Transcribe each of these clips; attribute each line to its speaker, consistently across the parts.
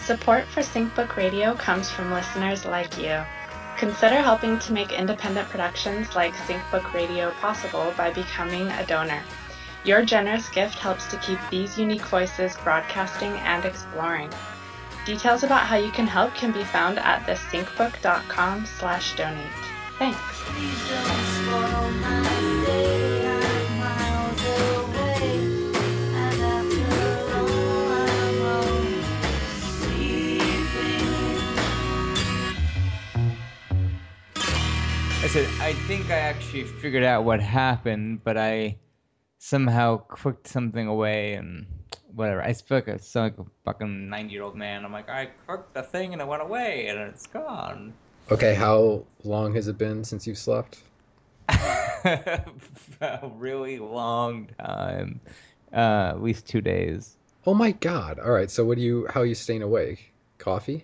Speaker 1: Support for SyncBook Radio comes from listeners like you. Consider helping to make independent productions like SyncBook Radio possible by becoming a donor. Your generous gift helps to keep these unique voices broadcasting and exploring. Details about how you can help can be found at thesyncbook.com/donate. Thanks.
Speaker 2: Please don't spoil my day. I'm miles away, and after all, I'm only sleeping.
Speaker 3: I said, I think I actually figured out what happened, but I somehow cooked something away and whatever. I sound like a fucking 90-year-old man. I'm like, I cooked the thing and it went away and it's gone.
Speaker 4: Okay, how long has it been since you've slept?
Speaker 3: A really long time. At least 2 days.
Speaker 4: Oh my God. All right, so how are you staying awake? Coffee?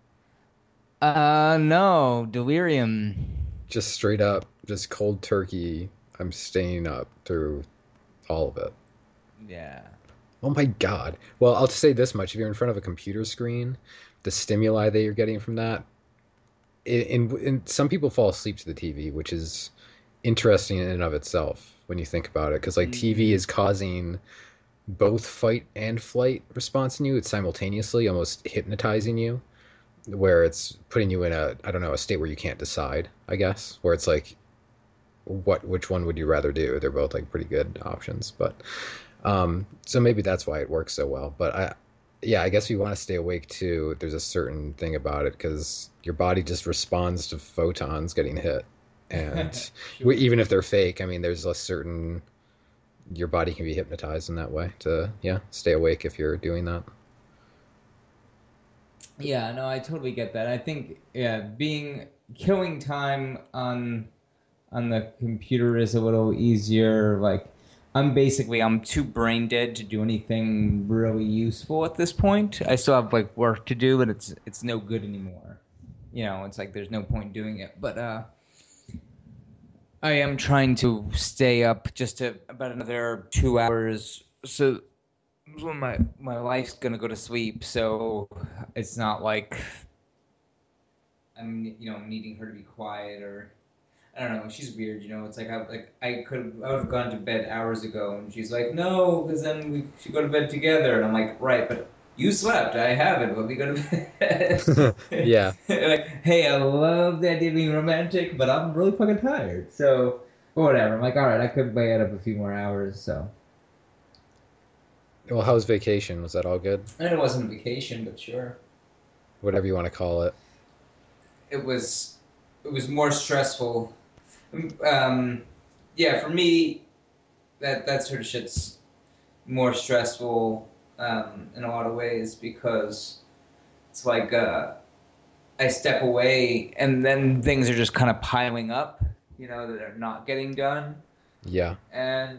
Speaker 3: No, delirium.
Speaker 4: Just straight up, just cold turkey. I'm staying up through all of it.
Speaker 3: Yeah.
Speaker 4: Oh my God. Well, I'll just say this much. If you're in front of a computer screen, the stimuli that you're getting from that, and some people fall asleep to the TV, which is interesting in and of itself when you think about it, because like TV is causing both fight and flight response in you. It's simultaneously almost hypnotizing you, where it's putting you in a state where you can't decide, I guess, where it's like, which one would you rather do? They're both like pretty good options, but so maybe that's why it works so well. But I guess you want to stay awake too. There's a certain thing about it because your body just responds to photons getting hit, and
Speaker 3: Sure.
Speaker 4: Even if they're fake, I mean, there's a certain, your body can be hypnotized in that way to stay awake if you're doing that.
Speaker 3: Yeah, no, I totally get that. I think killing time on the computer is a little easier. Like I'm too brain dead to do anything really useful at this point. I still have like work to do, but it's no good anymore. It's like there's no point doing it. But I am trying to stay up just about another 2 hours. So when my wife's gonna go to sleep, so it's not like I'm needing her to be quiet or. I don't know. She's weird, It's like I would have gone to bed hours ago, and she's like, "No, because then we should go to bed together." And I'm like, "Right, but you slept. I haven't. But we go to bed."
Speaker 4: Yeah.
Speaker 3: Like, hey, I love the idea of being romantic, but I'm really fucking tired. So, whatever. I'm like, all right, I could lay it up a few more hours. So.
Speaker 4: Well, how was vacation? Was that all good?
Speaker 3: And it wasn't a vacation, but sure.
Speaker 4: Whatever you want to call it.
Speaker 3: It was more stressful. For me, that sort of shit's more stressful in a lot of ways because it's like I step away and then things are just kind of piling up, that are not getting done.
Speaker 4: Yeah.
Speaker 3: And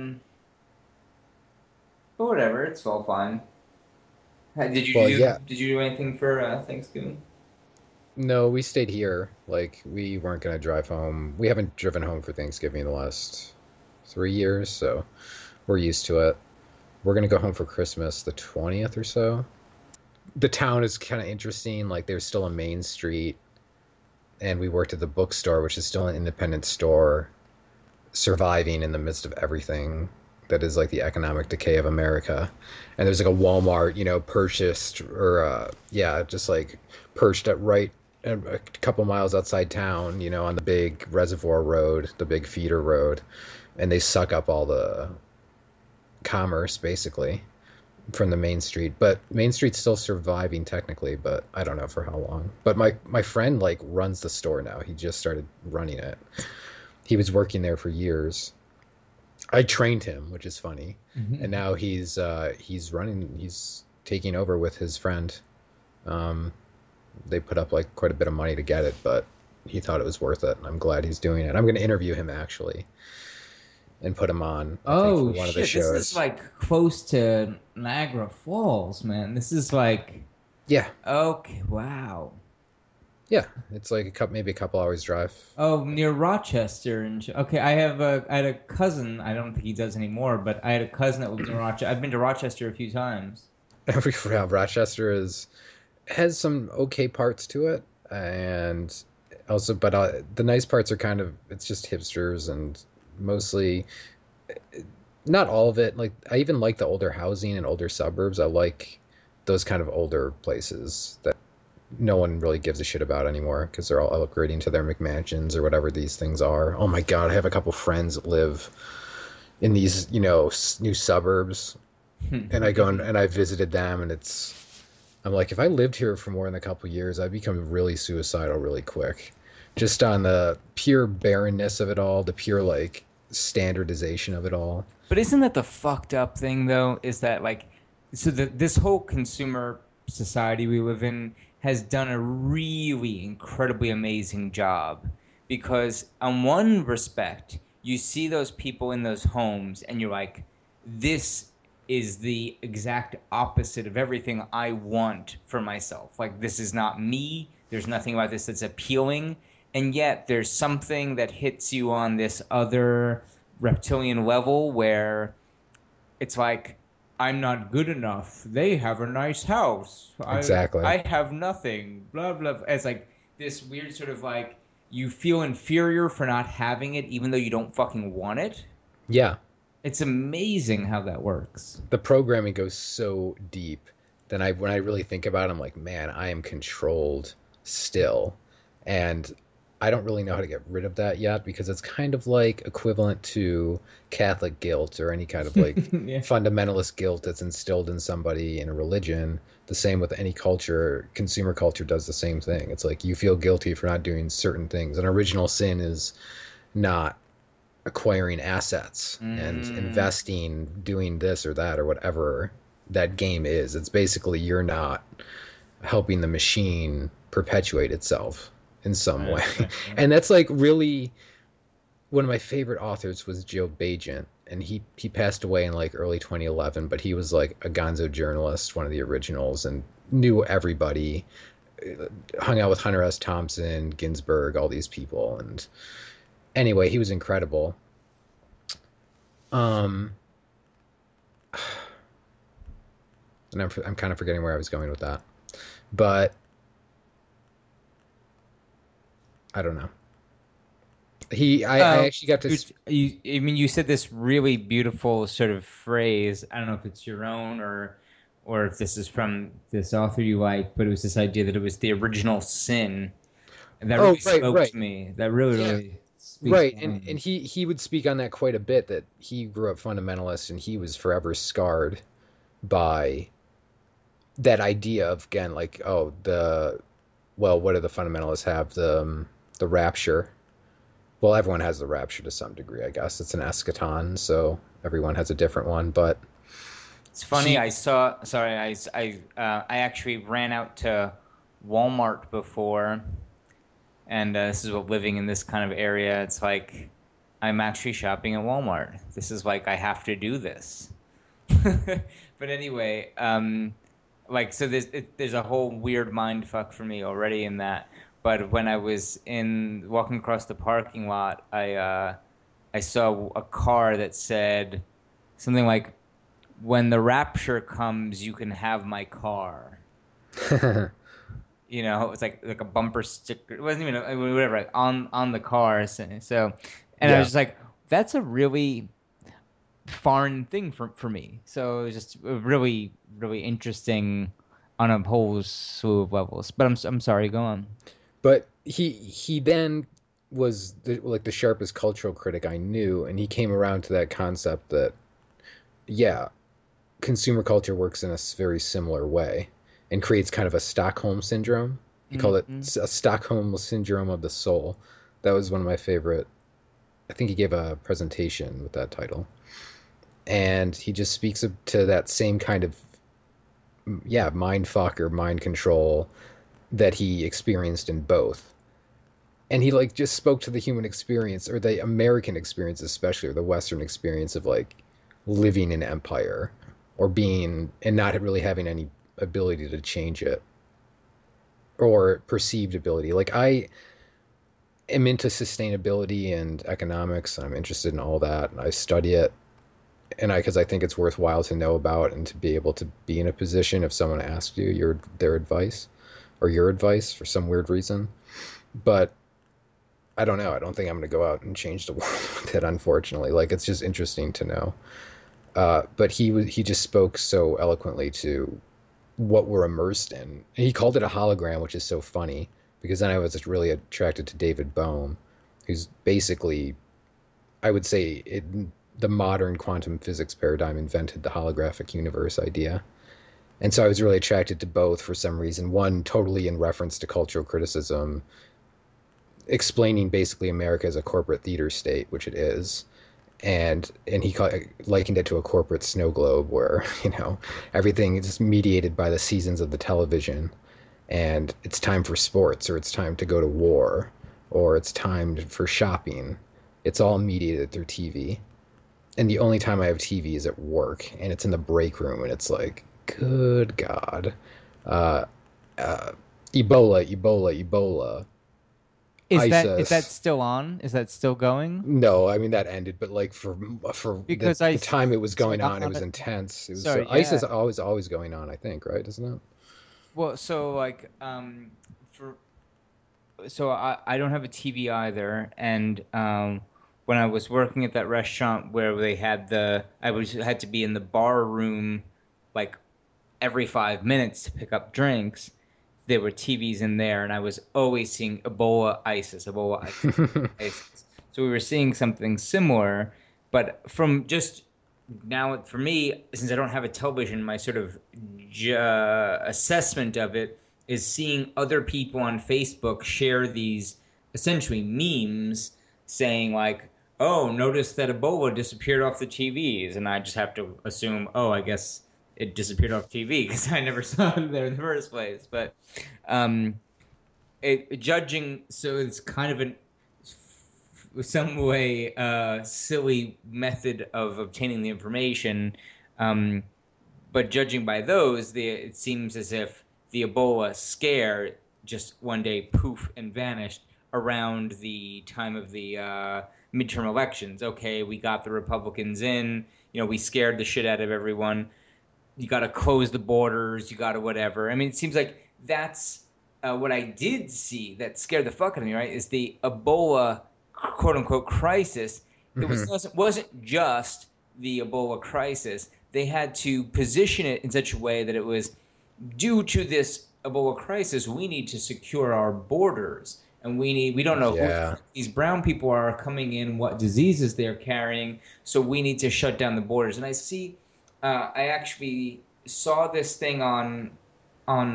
Speaker 3: but whatever, it's all fine. Did you do anything for Thanksgiving?
Speaker 4: No, we stayed here. Like, we weren't going to drive home. We haven't driven home for Thanksgiving the last 3 years, so we're used to it. We're going to go home for Christmas the 20th or so. The town is kind of interesting. Like, there's still a main street, and we worked at the bookstore, which is still an independent store, surviving in the midst of everything that is like the economic decay of America. And there's like a Walmart, purchased or just like perched at right a couple miles outside town, on the big reservoir road, the big feeder road, and they suck up all the commerce basically from the main street. But Main Street's still surviving technically, but I don't know for how long. But my friend like runs the store now. He just started running it. He was working there for years. I trained him, which is funny. Mm-hmm. And now he's taking over with his friend. They put up like quite a bit of money to get it, but he thought it was worth it. I'm glad he's doing it. I'm going to interview him actually and put him on. I think, for one of the shows.
Speaker 3: This is like close to Niagara Falls, man. This is like,
Speaker 4: yeah.
Speaker 3: Okay, wow.
Speaker 4: Yeah, it's like maybe a couple hours drive.
Speaker 3: Oh, near Rochester. Okay, I had a cousin. I don't think he does anymore, but I had a cousin that lived in Rochester. I've been to Rochester a few times.
Speaker 4: Rochester is has some okay parts to it, and also, but the nice parts are kind of it's just hipsters and mostly not all of it. Like I even like the older housing and older suburbs. I like those kind of older places that no one really gives a shit about anymore because they're all upgrading to their McMansions or whatever these things are. Oh my God, I have a couple friends that live in these, new suburbs, and I go and I visited them, and I'm like, if I lived here for more than a couple years, I'd become really suicidal really quick, just on the pure barrenness of it all, the pure like standardization of it all.
Speaker 3: But isn't that the fucked up thing though? Is that like, so this whole consumer society we live in has done a really incredibly amazing job because on one respect, you see those people in those homes and you're like, this is the exact opposite of everything I want for myself. Like this is not me. There's nothing about this that's appealing. And yet there's something that hits you on this other reptilian level where it's like I'm not good enough. They have a nice house.
Speaker 4: Exactly.
Speaker 3: I have nothing. Blah blah. It's like this weird sort of like you feel inferior for not having it, even though you don't fucking want it.
Speaker 4: Yeah,
Speaker 3: It's amazing how that works.
Speaker 4: the programming goes so deep. Then when I really think about it, I'm like, man, I am controlled still, and I don't really know how to get rid of that yet because it's kind of like equivalent to Catholic guilt or any kind of like
Speaker 3: Yeah.
Speaker 4: fundamentalist guilt that's instilled in somebody in a religion. The same with any culture. Consumer culture does the same thing. It's like you feel guilty for not doing certain things. An original sin is not acquiring assets and investing, doing this or that or whatever that game is. It's basically you're not helping the machine perpetuate itself in some way. And that's like really one of my favorite authors was Joe Bagent, and he passed away in like early 2011, but he was like a gonzo journalist, one of the originals, and knew everybody, hung out with Hunter S. Thompson, Ginsberg, all these people. And anyway, he was incredible. Um, and I'm kind of forgetting where I was going with that, but I don't know. I actually got to.
Speaker 3: I mean, you said this really beautiful sort of phrase. I don't know if it's your own or if this is from this author you like, but it was this idea that it was the original sin. And that really spoke to me. That really,
Speaker 4: Yeah.
Speaker 3: really speaks
Speaker 4: Right,
Speaker 3: volumes.
Speaker 4: and he would speak on that quite a bit, that he grew up fundamentalist and he was forever scarred by that idea of, again, like, oh, what do the fundamentalists have? The rapture. Well, everyone has the rapture to some degree, I guess. It's an eschaton, so everyone has a different one, but
Speaker 3: It's funny.
Speaker 4: he,
Speaker 3: I actually ran out to Walmart before, and this is what living in this kind of area. It's like I'm actually shopping at Walmart. This is like I have to do this. But anyway, like so there's a whole weird mind fuck for me already in that. But when I was walking across the parking lot, I saw a car that said something like, "When the rapture comes, you can have my car." You know, it's like a bumper sticker. It wasn't even whatever, like on the car. So, and I
Speaker 4: yeah.
Speaker 3: was just like, that's a really foreign thing for me. So it was just really really interesting on a whole slew of levels. But I'm sorry, go on.
Speaker 4: But he then was like the sharpest cultural critic I knew, and he came around to that concept that, yeah, consumer culture works in a very similar way and creates kind of a Stockholm syndrome. He called it a Stockholm syndrome of the soul. That was one of my favorite. I think he gave a presentation with that title. And he just speaks to that same kind of, yeah, mind fuck or mind control that he experienced in both. And he like just spoke to the human experience, or the American experience especially, or the Western experience of like living in empire or being and not really having any ability to change it or perceived ability. Like I am into sustainability and economics, and I'm interested in all that, and I study it, and because I think it's worthwhile to know about and to be able to be in a position if someone asks you their advice. or your advice for some weird reason. But I don't know. I don't think I'm going to go out and change the world with it, unfortunately. Like, it's just interesting to know. But he just spoke so eloquently to what we're immersed in. And he called it a hologram, which is so funny because then I was just really attracted to David Bohm, who's basically, I would say, the modern quantum physics paradigm invented the holographic universe idea. And so I was really attracted to both for some reason. One, totally in reference to cultural criticism, explaining basically America as a corporate theater state, which it is. And he likened it to a corporate snow globe where, everything is mediated by the seasons of the television, and it's time for sports, or it's time to go to war, or it's time for shopping. It's all mediated through TV. And the only time I have TV is at work, and it's in the break room, and it's like, good God. Uh, Ebola, Ebola, Ebola.
Speaker 3: Is that
Speaker 4: ISIS.
Speaker 3: still on? Is that still going?
Speaker 4: No, I mean that ended, but like for
Speaker 3: Because
Speaker 4: the time it was going on, it was
Speaker 3: it.
Speaker 4: intense. It was
Speaker 3: Sorry,
Speaker 4: ISIS
Speaker 3: yeah.
Speaker 4: is always going on, I think, right? Isn't it?
Speaker 3: Well, so like for so I don't have a TV either, and when I was working at that restaurant where they had had to be in the bar room like every 5 minutes to pick up drinks. There were TVs in there, and I was always seeing Ebola, ISIS. So we were seeing something similar, but from just now, for me, since I don't have a television, my sort of assessment of it is seeing other people on Facebook share these essentially memes saying like, "Oh, notice that Ebola disappeared off the TVs," and I just have to assume, "Oh, I guess it disappeared off TV because I never saw it there in the first place." But um, judging, so it's kind of some way silly method of obtaining the information. Um, but judging by those, it seems as if the Ebola scare just one day poof and vanished around the time of the midterm elections. Okay, we got the Republicans in. We scared the shit out of everyone. You got to close the borders. You got to whatever. I mean, it seems like that's what I did see that scared the fuck out of me. Right, is the Ebola quote unquote crisis. It
Speaker 4: Hmm.
Speaker 3: wasn't just the Ebola crisis. They had to position it in such a way that it was due to this Ebola crisis. We need to secure our borders, and we don't know who
Speaker 4: Yeah.
Speaker 3: these brown people are coming in, what diseases they're carrying. So we need to shut down the borders. And I actually saw this thing on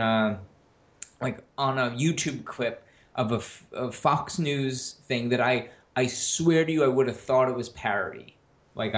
Speaker 3: on a YouTube clip of a Fox News thing that I swear to you I would have thought it was parody. Like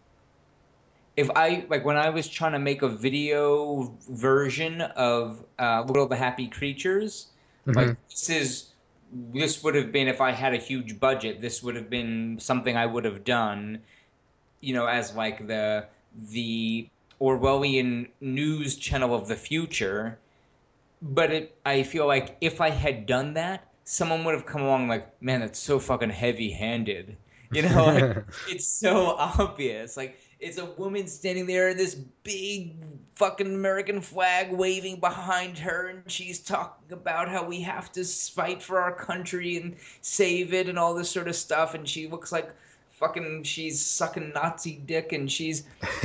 Speaker 3: if I like when I was trying to make a video version of Little the Happy Creatures, like
Speaker 4: Hmm.
Speaker 3: this would have been if I had a huge budget. This would have been something I would have done, as like the Orwellian news channel of the future. But I feel like if I had done that, someone would have come along like, man, that's so fucking heavy-handed. Like it's so obvious. Like it's a woman standing there in this big fucking American flag waving behind her, and she's talking about how we have to fight for our country and save it and all this sort of stuff. And she looks like fucking she's sucking Nazi dick, and she's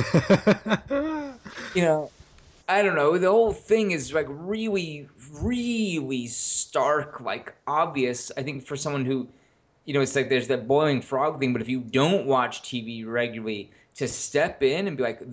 Speaker 3: you know I don't know. The whole thing is like really, really stark, like obvious. I think for someone who, it's like there's that boiling frog thing. But if you don't watch TV regularly, to step in and be like,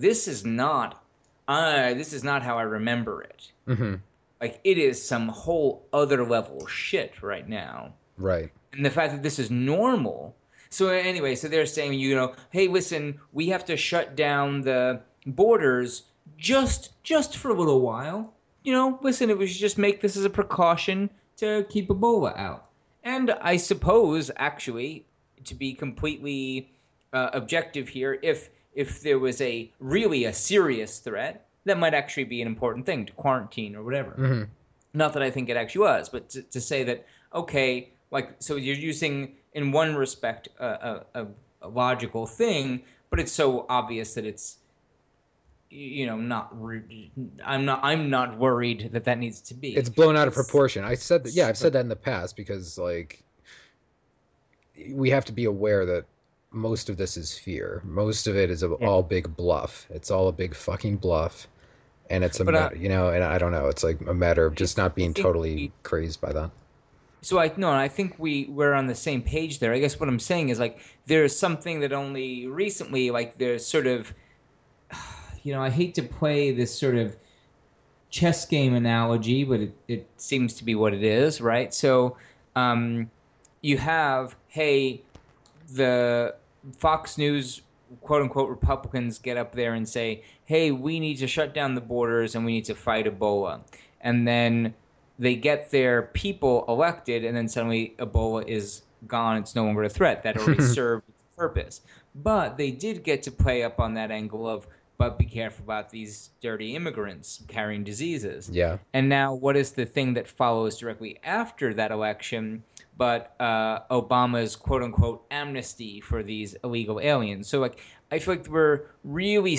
Speaker 3: this is not how I remember it.
Speaker 4: Hmm.
Speaker 3: Like it is some whole other level shit right now.
Speaker 4: Right.
Speaker 3: And the fact that this is normal. So anyway, so they're saying, hey, listen, we have to shut down the borders just for a little while. Listen, it was just make this as a precaution to keep Ebola out. And I suppose, actually, to be completely objective here, if there was really a serious threat, that might actually be an important thing to quarantine or whatever.
Speaker 4: Hmm.
Speaker 3: Not that I think it actually was, but to say that, okay, like, so you're using, in one respect, a logical thing, but it's so obvious that it's I'm not worried that needs to be.
Speaker 4: It's blown out of
Speaker 3: It's
Speaker 4: proportion. I said that, yeah, I've
Speaker 3: but
Speaker 4: said that in the past because like we have to be aware that most of this is fear. Most of it is
Speaker 3: yeah,
Speaker 4: all big bluff. It's all a big fucking bluff, and it's a
Speaker 3: but
Speaker 4: matter, and I don't know. It's like a matter of just not
Speaker 3: I
Speaker 4: being
Speaker 3: think
Speaker 4: totally crazed by that.
Speaker 3: so I no, I think we're on the same page there. I guess what I'm saying is like there's something that only recently like there's sort of I hate to play this sort of chess game analogy, but it seems to be what it is, right? So um, you have, hey, the Fox News quote unquote Republicans get up there and say, hey, we need to shut down the borders and we need to fight Ebola. And then they get their people elected, and then suddenly Ebola is gone. It's no longer a threat. That already served its purpose. But they did get to play up on that angle of, but be careful about these dirty immigrants carrying diseases.
Speaker 4: Yeah.
Speaker 3: And now, what is the thing that follows directly after that election? But Obama's quote unquote amnesty for these illegal aliens. So, like, I feel like we're really,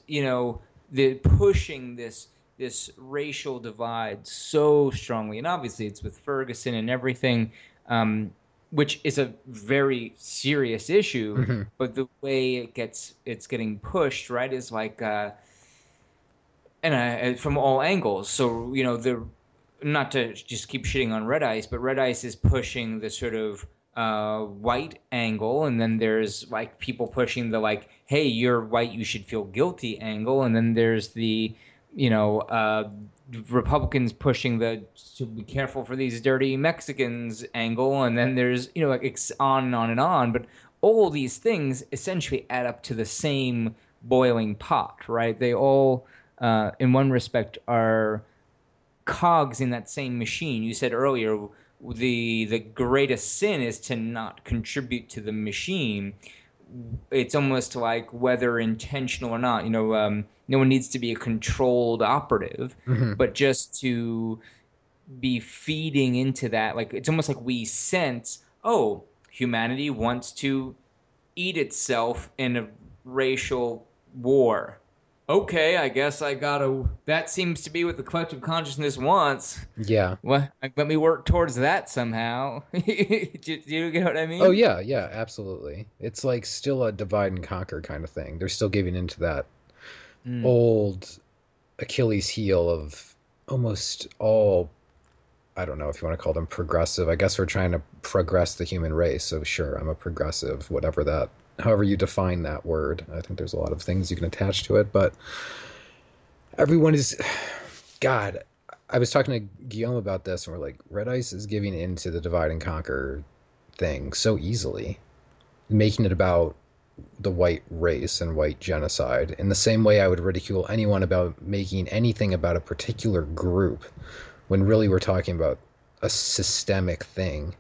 Speaker 3: pushing this racial divide so strongly, and obviously it's with Ferguson and everything, which is a very serious issue.
Speaker 4: Hmm.
Speaker 3: But the way it's getting pushed, right, is like, and from all angles. So the not to just keep shitting on Red Ice, but Red Ice is pushing the sort of white angle, and then there's like people pushing the like, hey, you're white, you should feel guilty angle, and then there's the Republicans pushing the to be careful for these dirty Mexicans angle, and then there's like it's on and on and on. But all these things essentially add up to the same boiling pot, right? They all, in one respect, are cogs in that same machine. You said earlier the greatest sin is to not contribute to the machine. It's almost like whether intentional or not. No one needs to be a controlled operative,
Speaker 4: Hmm.
Speaker 3: but just to be feeding into that. Like it's almost like we sense, oh, humanity wants to eat itself in a racial war. Okay, I guess I gotta. That seems to be what the collective consciousness wants.
Speaker 4: Yeah.
Speaker 3: Well, let me work towards that somehow. Do you get what I
Speaker 4: Oh
Speaker 3: mean?
Speaker 4: yeah, yeah, absolutely. It's like still a divide and conquer kind of thing. They're still giving into that
Speaker 3: Mm.
Speaker 4: old Achilles heel of almost all, I don't know if you want to call them progressive. I guess we're trying to progress the human race. So sure, I'm a progressive, whatever that, however you define that word. I think there's a lot of things you can attach to it, but everyone is, God, I was talking to Guillaume about this, and we're like, Red Ice is giving into the divide and conquer thing so easily, making it about the white race and white genocide in the same way I would ridicule anyone about making anything about a particular group when really we're talking about a systemic thing.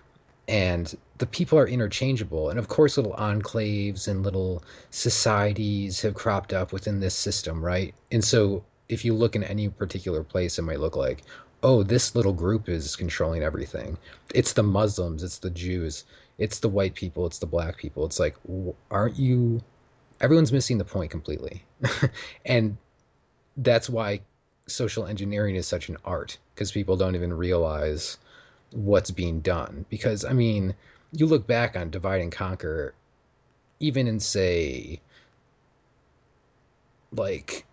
Speaker 4: And the people are interchangeable. And of course, little enclaves and little societies have cropped up within this system, right? And so if you look in any particular place, it might look like, oh, this little group is controlling everything. It's the Muslims, it's the Jews, it's the white people, it's the black people. It's like, aren't you? Everyone's missing the point completely. And that's why social engineering is such an art, because people don't even realize what's being done. Because, I mean, you look back on divide and conquer, even in, say, like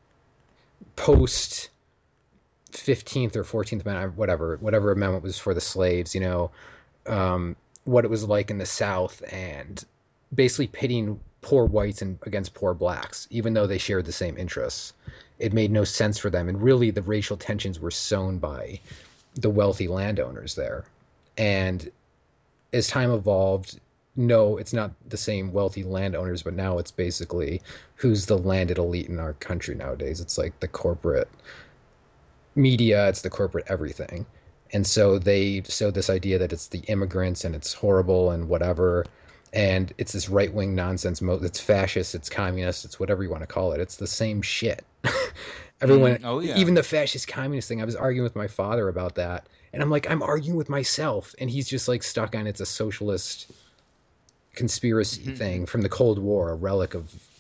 Speaker 4: post 15th or 14th amendment, whatever amendment was for the slaves, what it was like in the South, and basically pitting poor whites against poor blacks, even though they shared the same interests. It made no sense for them, and really the racial tensions were sown by the wealthy landowners there. And as time evolved, no, it's not the same wealthy landowners, but now it's basically who's the landed elite in our country nowadays. It's like the corporate media, it's the corporate everything. And so they sow this idea that it's the immigrants and it's horrible and whatever. And it's this right wing nonsense. It's fascist, it's communist, it's whatever you want to call it. It's the same shit. Everyone,
Speaker 3: Oh yeah.
Speaker 4: even the fascist communist thing, I was arguing with my father about that. And I'm like, I'm arguing with myself. And he's just like stuck on it's a socialist conspiracy thing from the Cold War, a relic of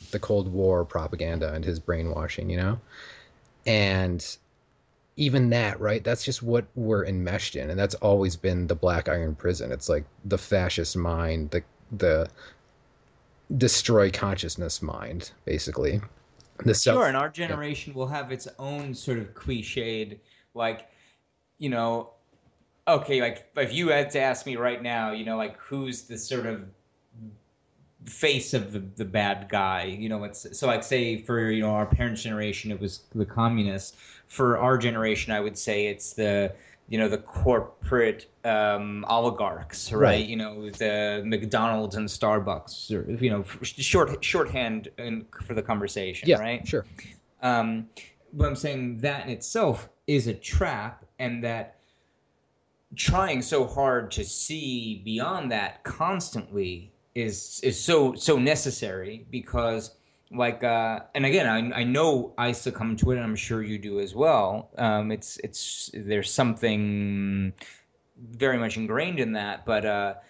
Speaker 4: the Cold War propaganda and his brainwashing, you know? And even that, right? That's just what we're enmeshed in, and that's always been the Black Iron Prison. It's like the fascist mind, the destroy consciousness mind, basically. The
Speaker 3: Sure,
Speaker 4: self.
Speaker 3: and our
Speaker 4: Yeah.
Speaker 3: generation will have its own sort of cliched, like, you know, okay, like if you had to ask me right now, like who's the sort of face of the bad guy, it's so like say for our parents' generation it was the communists. For our generation, I would say it's the corporate oligarchs, right?
Speaker 4: Right.
Speaker 3: The McDonald's and Starbucks, or shorthand for the conversation,
Speaker 4: Yeah,
Speaker 3: right?
Speaker 4: sure.
Speaker 3: But I'm saying that in itself is a trap, and that trying so hard to see beyond that constantly is so necessary, because and again, I know I succumb to it, and I'm sure you do as well. It's there's something very much ingrained in that, but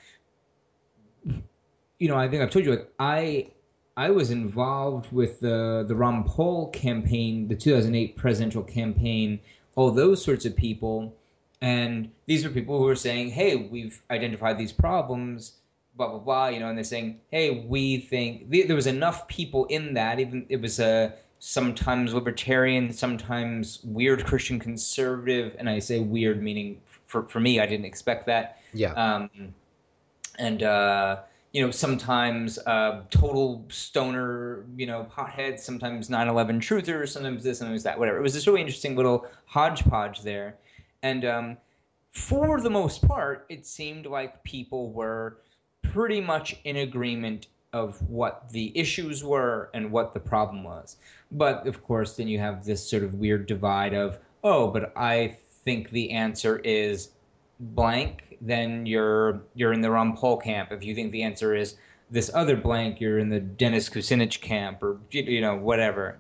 Speaker 3: I think I've told you, like I was involved with the Ron Paul campaign, the 2008 presidential campaign, all those sorts of people. And these are people who are saying, hey, we've identified these problems, blah, blah, blah, and they're saying, hey, we think there was enough people in that, even it was sometimes libertarian, sometimes weird Christian conservative. And I say weird, meaning for me, I didn't expect that.
Speaker 4: Yeah.
Speaker 3: And sometimes total stoner, potheads, sometimes 9/11 truthers, sometimes this, sometimes that, whatever. It was this really interesting little hodgepodge there. And for the most part, it seemed like people were pretty much in agreement of what the issues were and what the problem was. But of course, then you have this sort of weird divide of, oh, but I think the answer is blank, then you're in the Ron Paul camp. If you think the answer is this other blank, you're in the Dennis Kucinich camp, or whatever.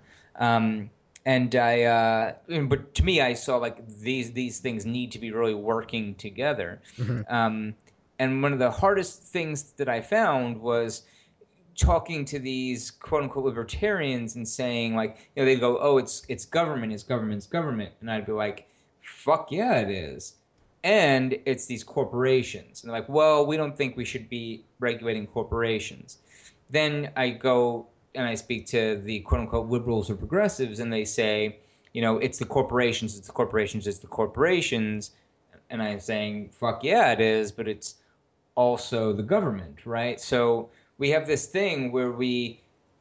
Speaker 3: And but to me, I saw like these things need to be really working together.
Speaker 4: Mhm.
Speaker 3: And one of the hardest things that I found was talking to these quote unquote libertarians and saying, like, they'd go, oh, it's government, it's government, it's government. And I'd be like, fuck yeah, it is. And it's these corporations. And they're like, well, we don't think we should be regulating corporations. Then I go and I speak to the quote unquote liberals or progressives, and they say, it's the corporations, it's the corporations, it's the corporations. And I'm saying, fuck yeah, it is, but it's also the government, right? So we have this thing where we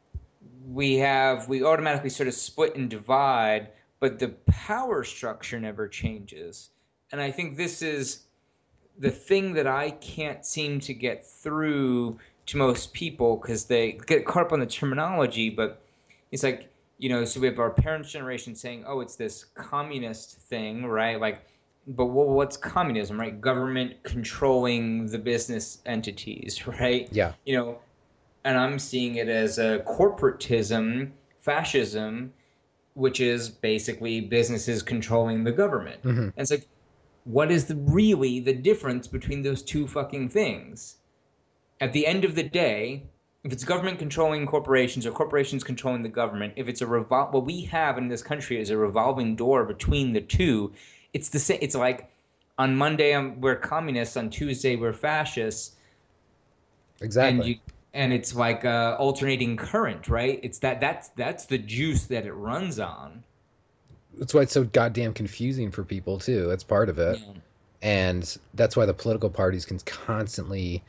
Speaker 3: automatically sort of split and divide, but the power structure never changes. And I think this is the thing that I can't seem to get through to most people, because they get caught up on the terminology. But it's like, so we have our parents' generation saying, oh, it's this communist thing, right? Like, but what's communism, right? Government controlling the business entities, right?
Speaker 4: Yeah.
Speaker 3: And I'm seeing it as a corporatism, fascism, which is basically businesses controlling the government.
Speaker 4: Mhm.
Speaker 3: And it's like, what is really the difference between those two fucking things? At the end of the day, if it's government controlling corporations or corporations controlling the government, if it's what we have in this country is a revolving door between the two, it's the same. It's like on Monday we're communists, on Tuesday we're fascists.
Speaker 4: Exactly.
Speaker 3: And it's like alternating current, right? It's that's the juice that it runs on.
Speaker 4: That's why it's so goddamn confusing for people too. That's part of it.
Speaker 3: Yeah.
Speaker 4: And that's why the political parties can constantly,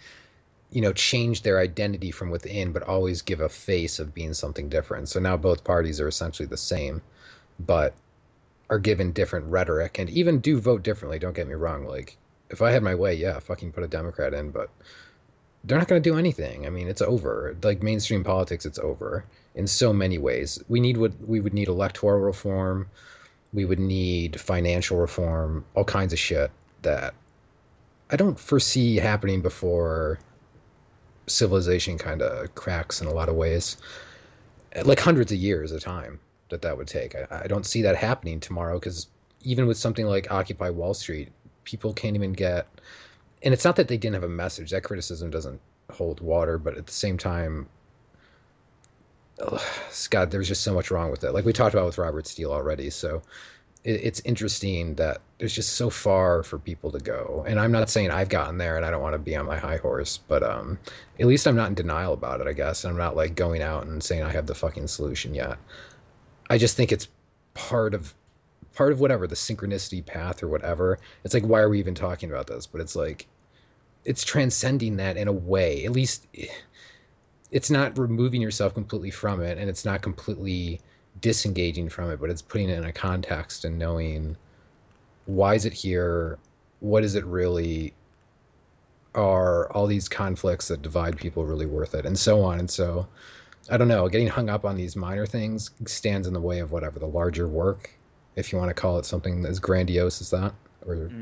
Speaker 4: change their identity from within, but always give a face of being something different. So now both parties are essentially the same, but are given different rhetoric and even do vote differently. Don't get me wrong. Like, if I had my way, yeah, fucking put a Democrat in, but they're not going to do anything. I mean, it's over. Like mainstream politics, it's over in so many ways. We would need electoral reform. We would need financial reform, all kinds of shit that I don't foresee happening before civilization kind of cracks in a lot of ways. Like hundreds of years of time that would take. I don't see that happening tomorrow, because even with something like Occupy Wall Street, people can't even get. And it's not that they didn't have a message. That criticism doesn't hold water, but at the same time, God, there's just so much wrong with it. Like we talked about with Robert Steele already. So it's interesting that there's just so far for people to go. And I'm not saying I've gotten there and I don't want to be on my high horse, but at least I'm not in denial about it, I guess. I'm not like going out and saying I have the fucking solution yet. I just think it's part of whatever the synchronicity path or whatever. It's like, why are we even talking about this? But it's like it's transcending that in a way. At least it's not removing yourself completely from it, and it's not completely disengaging from it, but it's putting it in a context and knowing why is it here, what is it really, are all these conflicts that divide people really worth it, and so on. And so I don't know, getting hung up on these minor things stands in the way of whatever the larger work, if you want to call it something as grandiose as that, or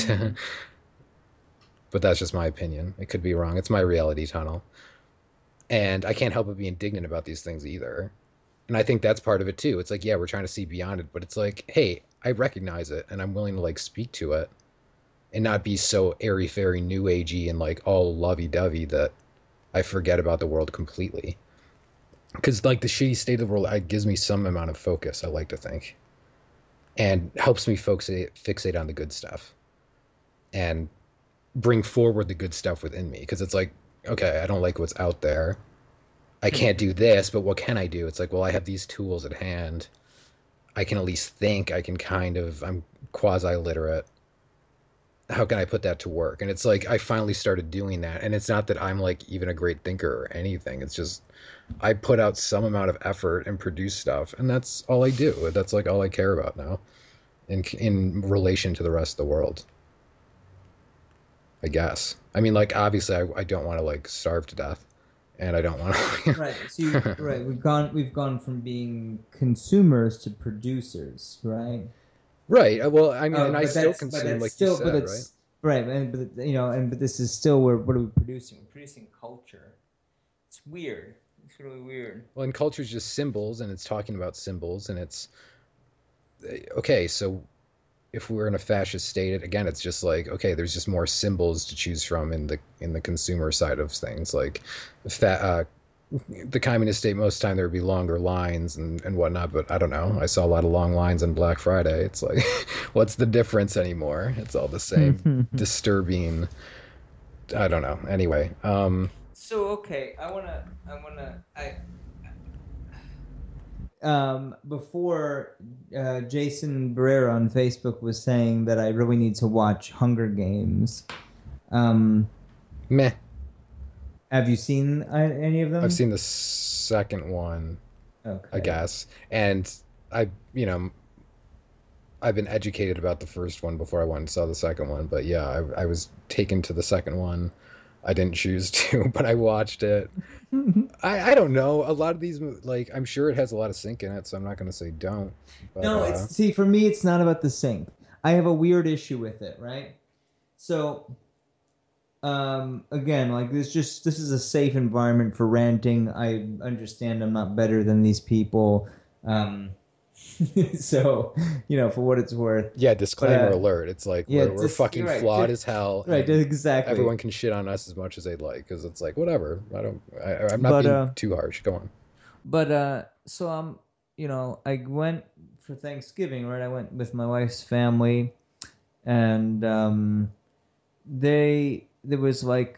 Speaker 4: but that's just my opinion. It could be wrong. It's my reality tunnel. And I can't help but be indignant about these things either. And I think that's part of it too. It's like, yeah, we're trying to see beyond it, but it's like, hey, I recognize it and I'm willing to like speak to it and not be so airy fairy new agey and like all lovey dovey that I forget about the world completely. Because like the shitty state of the world gives me some amount of focus, I like to think, and helps me fixate on the good stuff and bring forward the good stuff within me. Because it's like, okay, I don't like what's out there. I can't do this, but what can I do? It's like, well, I have these tools at hand. I can at least think. I can I'm quasi-literate. How can I put that to work? And it's like, I finally started doing that. And it's not that I'm like even a great thinker or anything. It's just, I put out some amount of effort and produce stuff. And that's all I do. That's like all I care about now in relation to the rest of the world, I guess. I mean, like, obviously I don't want to like starve to death. And I don't want to.
Speaker 5: Right. So right, we've gone from being consumers to producers, right?
Speaker 4: Right. Well, I mean, and I
Speaker 5: But
Speaker 4: still
Speaker 5: that's- but
Speaker 4: consume,
Speaker 5: that's
Speaker 4: like
Speaker 5: still,
Speaker 4: you said,
Speaker 5: but
Speaker 4: right?
Speaker 5: it's right, but you know, but this is still what are we producing? We're producing culture. It's weird. It's really weird.
Speaker 4: Well, and culture's just symbols, and it's talking about symbols, and it's okay. So if we're in a fascist state, again, it's just like, okay, there's just more symbols to choose from in the consumer side of things. Like the communist state, most of the time there would be longer lines and whatnot, but I don't know. I saw a lot of long lines on Black Friday. It's like, what's the difference anymore? It's all the same. Disturbing. I don't know. Anyway,
Speaker 5: So okay, before Jason Barrera on Facebook was saying that I really need to watch Hunger Games.
Speaker 4: meh.
Speaker 5: Have you seen any of them?
Speaker 4: I've seen the second one,
Speaker 5: Okay.
Speaker 4: I guess, and I've been educated about the first one before I went and saw the second one. But yeah, I was taken to the second one. I didn't choose to, but I watched it. I don't know. A lot of these, like, I'm sure it has a lot of sync in it, so I'm not going to say don't. But,
Speaker 5: No, see, for me, it's not about the sync. I have a weird issue with it, right? So, again, like this is a safe environment for ranting. I understand I'm not better than these people. So, you know, for what it's worth.
Speaker 4: yeah, disclaimer
Speaker 5: But,
Speaker 4: alert. It's like
Speaker 5: yeah,
Speaker 4: we're fucking
Speaker 5: right,
Speaker 4: flawed as hell.
Speaker 5: Right,
Speaker 4: and
Speaker 5: exactly.
Speaker 4: Everyone can shit on us as much as they'd like, because it's like, whatever. I'm not
Speaker 5: But,
Speaker 4: being too harsh. Go on.
Speaker 5: But so you know, I went for Thanksgiving, right? I went with my wife's family, and there was like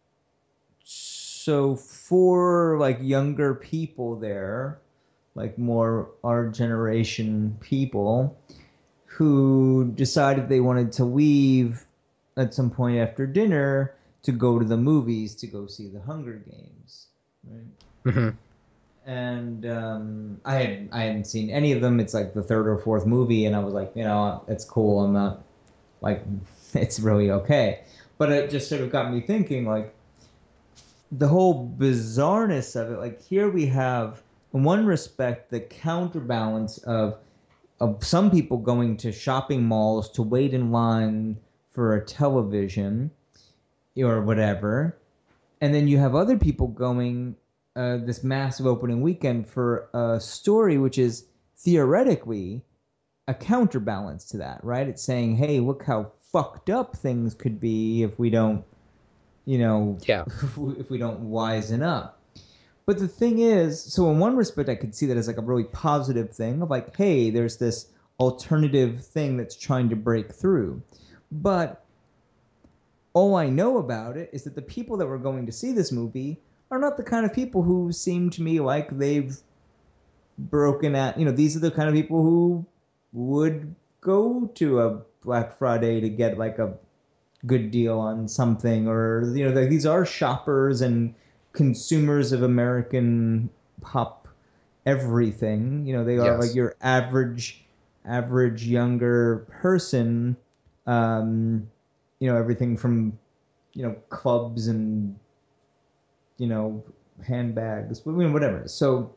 Speaker 5: so 4 like younger people there, like more our generation people, who decided they wanted to leave at some point after dinner to go to the movies to go see the Hunger Games, right?
Speaker 4: Hmm.
Speaker 5: And I hadn't seen any of them. It's like the 3rd or 4th movie, and I was like, you know, it's cool. I'm not like it's really okay. But it just sort of got me thinking, like the whole bizarreness of it. Like here we have, in one respect, the counterbalance of some people going to shopping malls to wait in line for a television or whatever, and then you have other people going this massive opening weekend for a story which is theoretically a counterbalance to that, right? It's saying, hey, look how fucked up things could be if we don't, you know,
Speaker 4: Yeah.
Speaker 5: if we don't wisen up. But the thing is, so in one respect, I could see that as like a really positive thing of like, hey, there's this alternative thing that's trying to break through. But all I know about it is that the people that were going to see this movie are not the kind of people who seem to me like they've broken at, these are the kind of people who would go to a Black Friday to get like a good deal on something, or these are shoppers and consumers of American pop everything. They are
Speaker 4: Yes.
Speaker 5: like your average younger person. Everything from clubs and handbags, whatever. So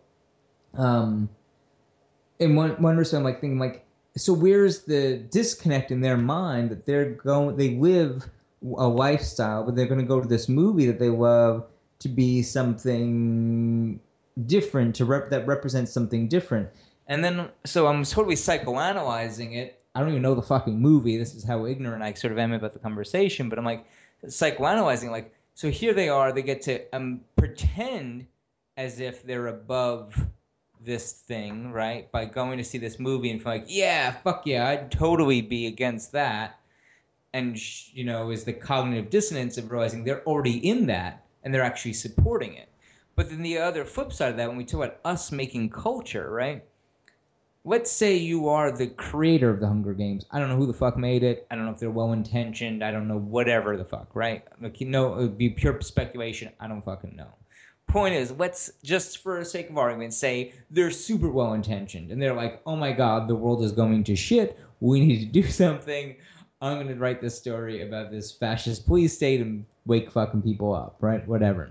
Speaker 5: in one respect, I'm like thinking like, so where's the disconnect in their mind that they live a lifestyle, but they're going to go to this movie that they love to be something different, that represents something different.
Speaker 3: And then, so I'm totally psychoanalyzing it. I don't even know the fucking movie. This is how ignorant I sort of am about the conversation. But I'm like psychoanalyzing, like, so here they are. They get to pretend as if they're above this thing, right? By going to see this movie and like, yeah, fuck yeah, I'd totally be against that. And, is the cognitive dissonance of realizing they're already in that and they're actually supporting it. But then the other flip side of that, when we talk about us making culture, right? Let's say you are the creator of the Hunger Games. I don't know who the fuck made it. I don't know if they're well-intentioned. I don't know whatever the fuck, right? Like, it would be pure speculation. I don't fucking know. Point is, let's just for the sake of argument say they're super well-intentioned. And they're like, oh my God, the world is going to shit. We need to do something. I'm going to write this story about this fascist police state and wake fucking people up, right? Whatever.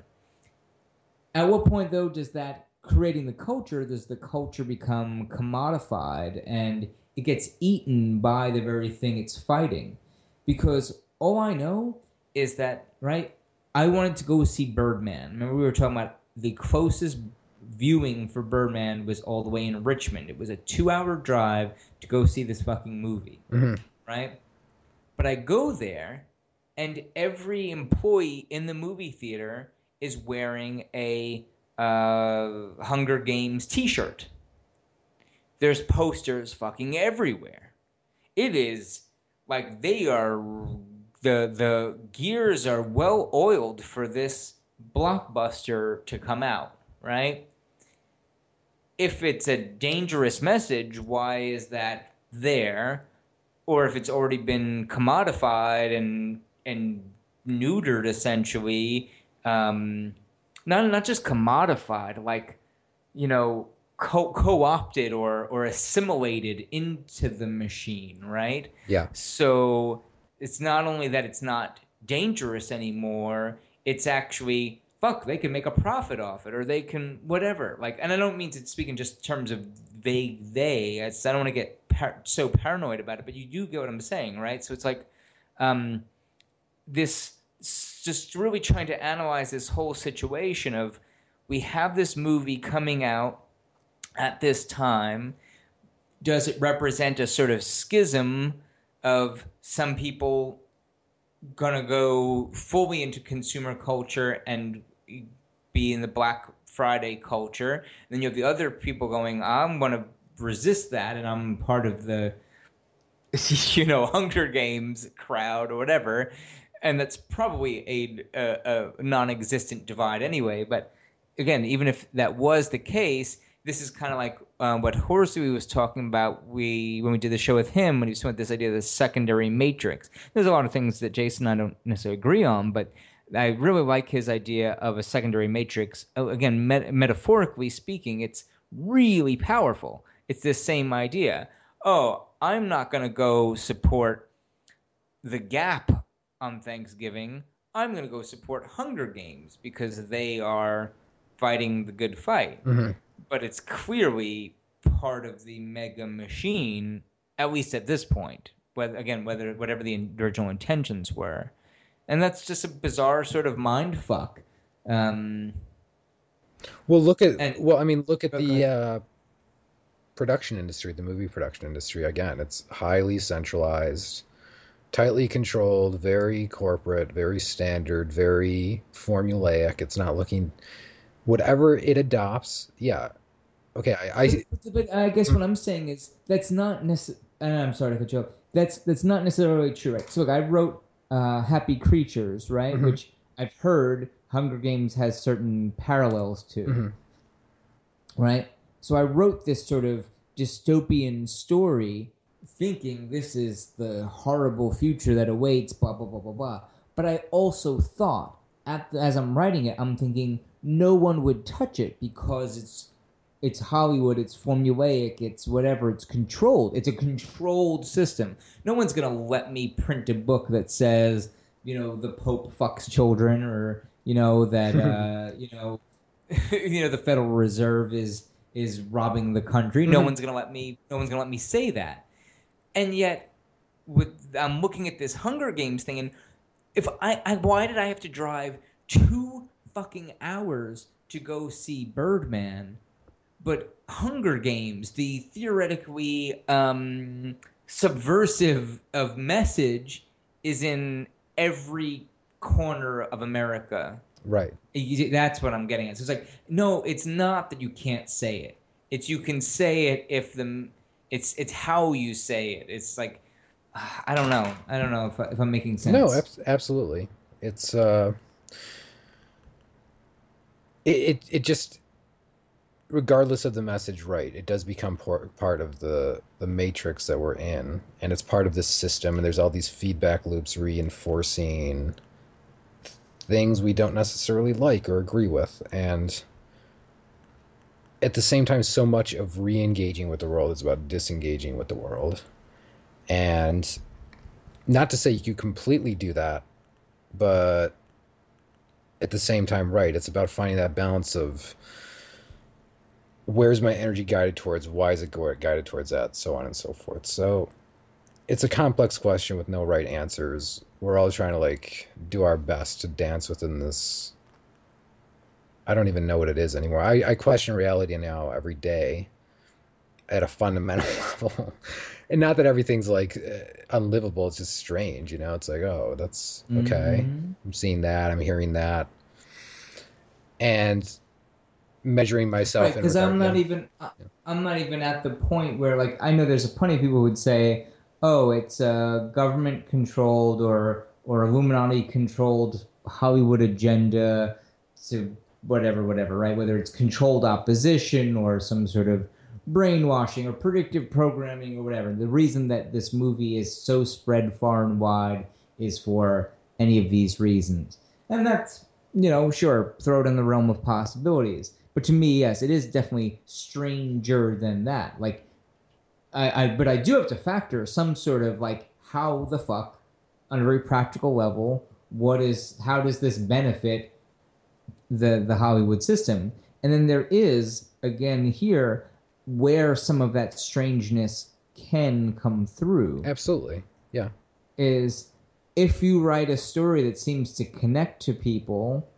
Speaker 3: At what point, though, does that creating the culture, does the culture become commodified and it gets eaten by the very thing it's fighting? Because all I know is that, right, I wanted to go see Birdman. Remember we were talking about the closest viewing for Birdman was all the way in Richmond. It was a 2-hour drive to go see this fucking movie, right? But I go there, and every employee in the movie theater is wearing a Hunger Games t-shirt. There's posters fucking everywhere. It is like they are the gears are well oiled for this blockbuster to come out, right? If it's a dangerous message, why is that there? Or if it's already been commodified and neutered essentially, not just commodified, like, co-opted or assimilated into the machine, right?
Speaker 4: Yeah.
Speaker 3: So it's not only that it's not dangerous anymore, it's actually, fuck, they can make a profit off it, or they can whatever. Like, and I don't mean to speak in just terms of vague they. I don't want to get so paranoid about it, but you do get what I'm saying, right? So it's like this, just really trying to analyze this whole situation of, we have this movie coming out at this time. Does it represent a sort of schism of some people gonna go fully into consumer culture and be in the Black Friday culture? And then you have the other people going, I'm gonna resist that, and I'm part of the Hunger Games crowd or whatever. And that's probably a non-existent divide anyway. But again, even if that was the case, this is kind of like what Horsey was talking about when we did the show with him, when he was talking about this idea of the secondary matrix. There's a lot of things that Jason and I don't necessarily agree on, but I really like his idea of a secondary matrix. Again, metaphorically speaking, it's really powerful. It's this same idea. Oh, I'm not going to go support The Gap on Thanksgiving. I'm going to go support Hunger Games because they are fighting the good fight.
Speaker 4: Mm-hmm.
Speaker 3: But it's clearly part of the mega machine, at least at this point. Whatever the original intentions were, and that's just a bizarre sort of mind fuck.
Speaker 4: Well, look at
Speaker 3: Okay.
Speaker 4: the production industry, the movie production industry. Again, it's highly centralized, tightly controlled, very corporate, very standard, very formulaic. It's not looking whatever it adopts, yeah. Okay,
Speaker 5: But I guess what I'm saying is that's not necessarily. I'm sorry to cut you off. That's not necessarily true, right? So look, I wrote Happy Creatures, right,
Speaker 4: Mhm,
Speaker 5: which I've heard Hunger Games has certain parallels to,
Speaker 4: mhm.
Speaker 5: right? So I wrote this sort of dystopian story, thinking this is the horrible future that awaits, blah blah blah blah blah. But I also thought, as I'm writing it, I'm thinking no one would touch it because it's Hollywood, it's formulaic, it's whatever, it's controlled. It's a controlled system. No one's gonna let me print a book that says, the Pope fucks children, or that the Federal Reserve is robbing the country. No
Speaker 4: Mhm.
Speaker 5: one's gonna let me. No one's gonna let me say that. And yet, I'm looking at this Hunger Games thing, and if why did I have to drive 2 fucking hours to go see Birdman? But Hunger Games, the theoretically subversive of message, is in every corner of America.
Speaker 4: Right.
Speaker 5: That's what I'm getting at. So it's like, no, it's not that you can't say it. It's you can say it if it's how you say it. It's like, I don't know. I don't know if I'm making sense.
Speaker 4: No, absolutely. It's it just, regardless of the message, right? It does become part of the matrix that we're in, and it's part of this system. And there's all these feedback loops reinforcing things we don't necessarily like or agree with, and at the same time, so much of re-engaging with the world is about disengaging with the world. And not to say you completely do that, but at the same time, right, it's about finding that balance of where's my energy guided towards, why is it guided towards that, so on and so forth. So it's a complex question with no right answers. We're all trying to like do our best to dance within this. I don't even know what it is anymore. I question reality now every day at a fundamental level. And not that everything's like unlivable, it's just strange, It's like, oh, that's okay.
Speaker 5: Mhm.
Speaker 4: I'm seeing that, I'm hearing that. And measuring myself
Speaker 5: Right,
Speaker 4: in
Speaker 5: because
Speaker 4: regard,
Speaker 5: I'm not even at the point where, like, I know there's plenty of people who would say, oh, it's a government controlled or Illuminati controlled Hollywood agenda to whatever, right? Whether it's controlled opposition or some sort of brainwashing or predictive programming or whatever. The reason that this movie is so spread far and wide is for any of these reasons. And that's, sure, throw it in the realm of possibilities. But to me, yes, it is definitely stranger than that. Like, but I do have to factor some sort of like, how the fuck, on a very practical level, how does this benefit the Hollywood system? And then there is, again, here where some of that strangeness can come through
Speaker 4: absolutely. Yeah.
Speaker 5: is if you write a story that seems to connect to people,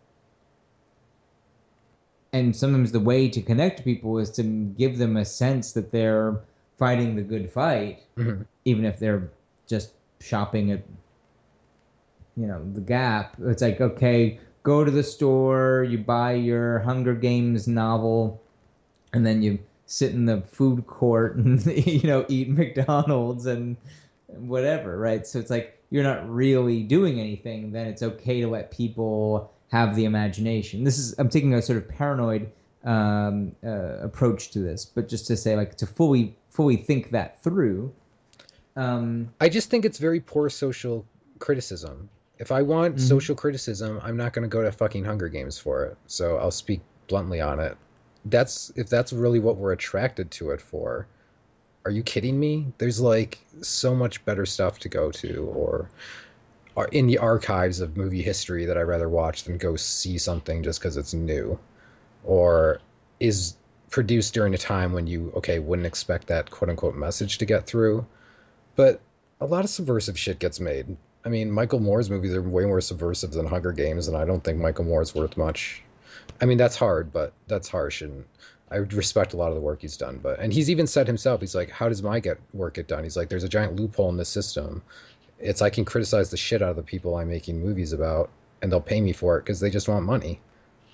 Speaker 5: and sometimes the way to connect to people is to give them a sense that they're fighting the good fight,
Speaker 4: Hmm.
Speaker 5: even if they're just shopping at the Gap. It's like, okay, go to the store, you buy your Hunger Games novel, and then you sit in the food court and eat McDonald's and whatever, right? So it's like you're not really doing anything. Then it's okay to let people have the imagination. I'm taking a sort of paranoid approach to this, but just to say, like, to fully think that through.
Speaker 4: I just think it's very poor social criticism. If I want social criticism, I'm not going to go to fucking Hunger Games for it. So I'll speak bluntly on it. If that's really what we're attracted to it for. Are you kidding me? There's like so much better stuff to go to, or in the archives of movie history that I'd rather watch than go see something just because it's new, or is produced during a time when you wouldn't expect that quote unquote message to get through. But a lot of subversive shit gets made. I mean, Michael Moore's movies are way more subversive than Hunger Games, and I don't think Michael Moore's worth much. I mean, that's hard, but that's harsh, and I respect a lot of the work he's done. And he's even said himself, he's like, how does my work get done? He's like, there's a giant loophole in this system. I can criticize the shit out of the people I'm making movies about, and they'll pay me for it because they just want money.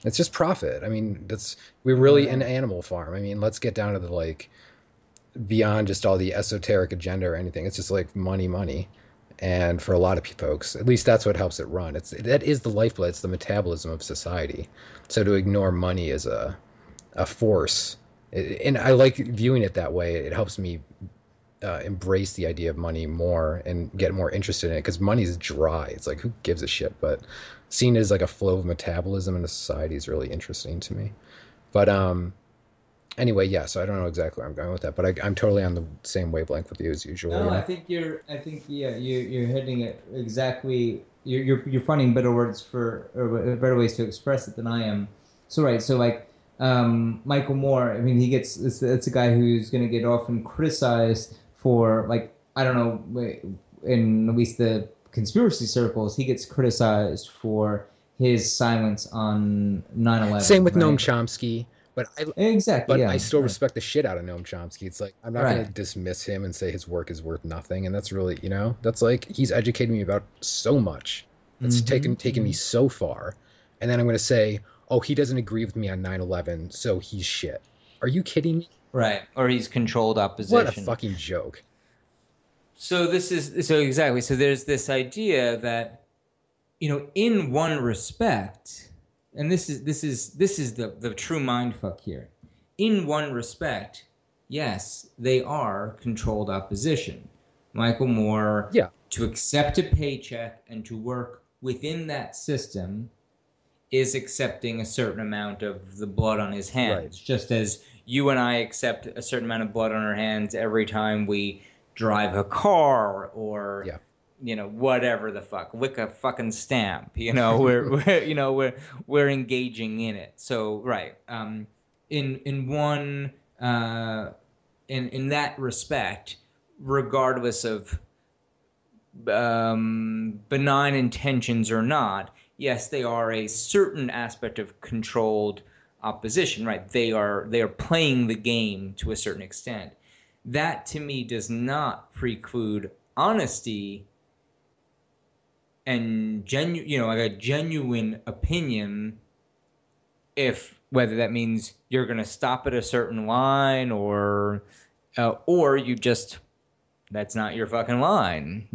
Speaker 4: It's just profit. I mean, we're really an animal farm. I mean, let's get down to the like beyond just all the esoteric agenda or anything. It's just like money, money. And for a lot of folks, at least that's what helps it run. That is the lifeblood. It's the metabolism of society. So to ignore money as a force, and I like viewing it that way. It helps me embrace the idea of money more and get more interested in it because money is dry. It's like who gives a shit? But seeing it as like a flow of metabolism in a society is really interesting to me. But anyway, yeah. So I don't know exactly where I'm going with that, but I'm totally on the same wavelength with you as usual.
Speaker 5: No,
Speaker 4: you know?
Speaker 5: I think yeah, you're hitting it exactly. You're finding better words or better ways to express it than I am. So right, so like Michael Moore. I mean, it's a guy who's going to get often criticized for like I don't know, in at least the conspiracy circles, he gets criticized for his silence on 9/11.
Speaker 4: Same with
Speaker 5: right?
Speaker 4: Noam Chomsky. But
Speaker 5: Exactly, yeah.
Speaker 4: I still
Speaker 5: right.
Speaker 4: respect the shit out of Noam Chomsky. It's like I'm not going to
Speaker 5: Right.
Speaker 4: dismiss him and say his work is worth nothing, and that's really, that's like he's educated me about so much. It's taken me so far, and then I'm going to say, oh, he doesn't agree with me on 9/11, so he's shit. Are you kidding me?
Speaker 3: Right. Or he's controlled opposition.
Speaker 4: What a fucking joke.
Speaker 3: So exactly. So there's this idea that, in one respect, and this is the true mindfuck here. In one respect, yes, they are controlled opposition. Michael Moore,
Speaker 4: Yeah.
Speaker 3: to accept a paycheck and to work within that system is accepting a certain amount of the blood on his hands.
Speaker 4: Right.
Speaker 3: Just as you and I accept a certain amount of blood on our hands every time we drive a car or whatever the fuck, lick a fucking stamp. We're engaging in it. So right, in one in that respect, regardless of benign intentions or not, yes, they are a certain aspect of controlled opposition. Right, they are playing the game to a certain extent. That to me does not preclude honesty and like a genuine opinion, if whether that means you're going to stop at a certain line or you just that's not your fucking line,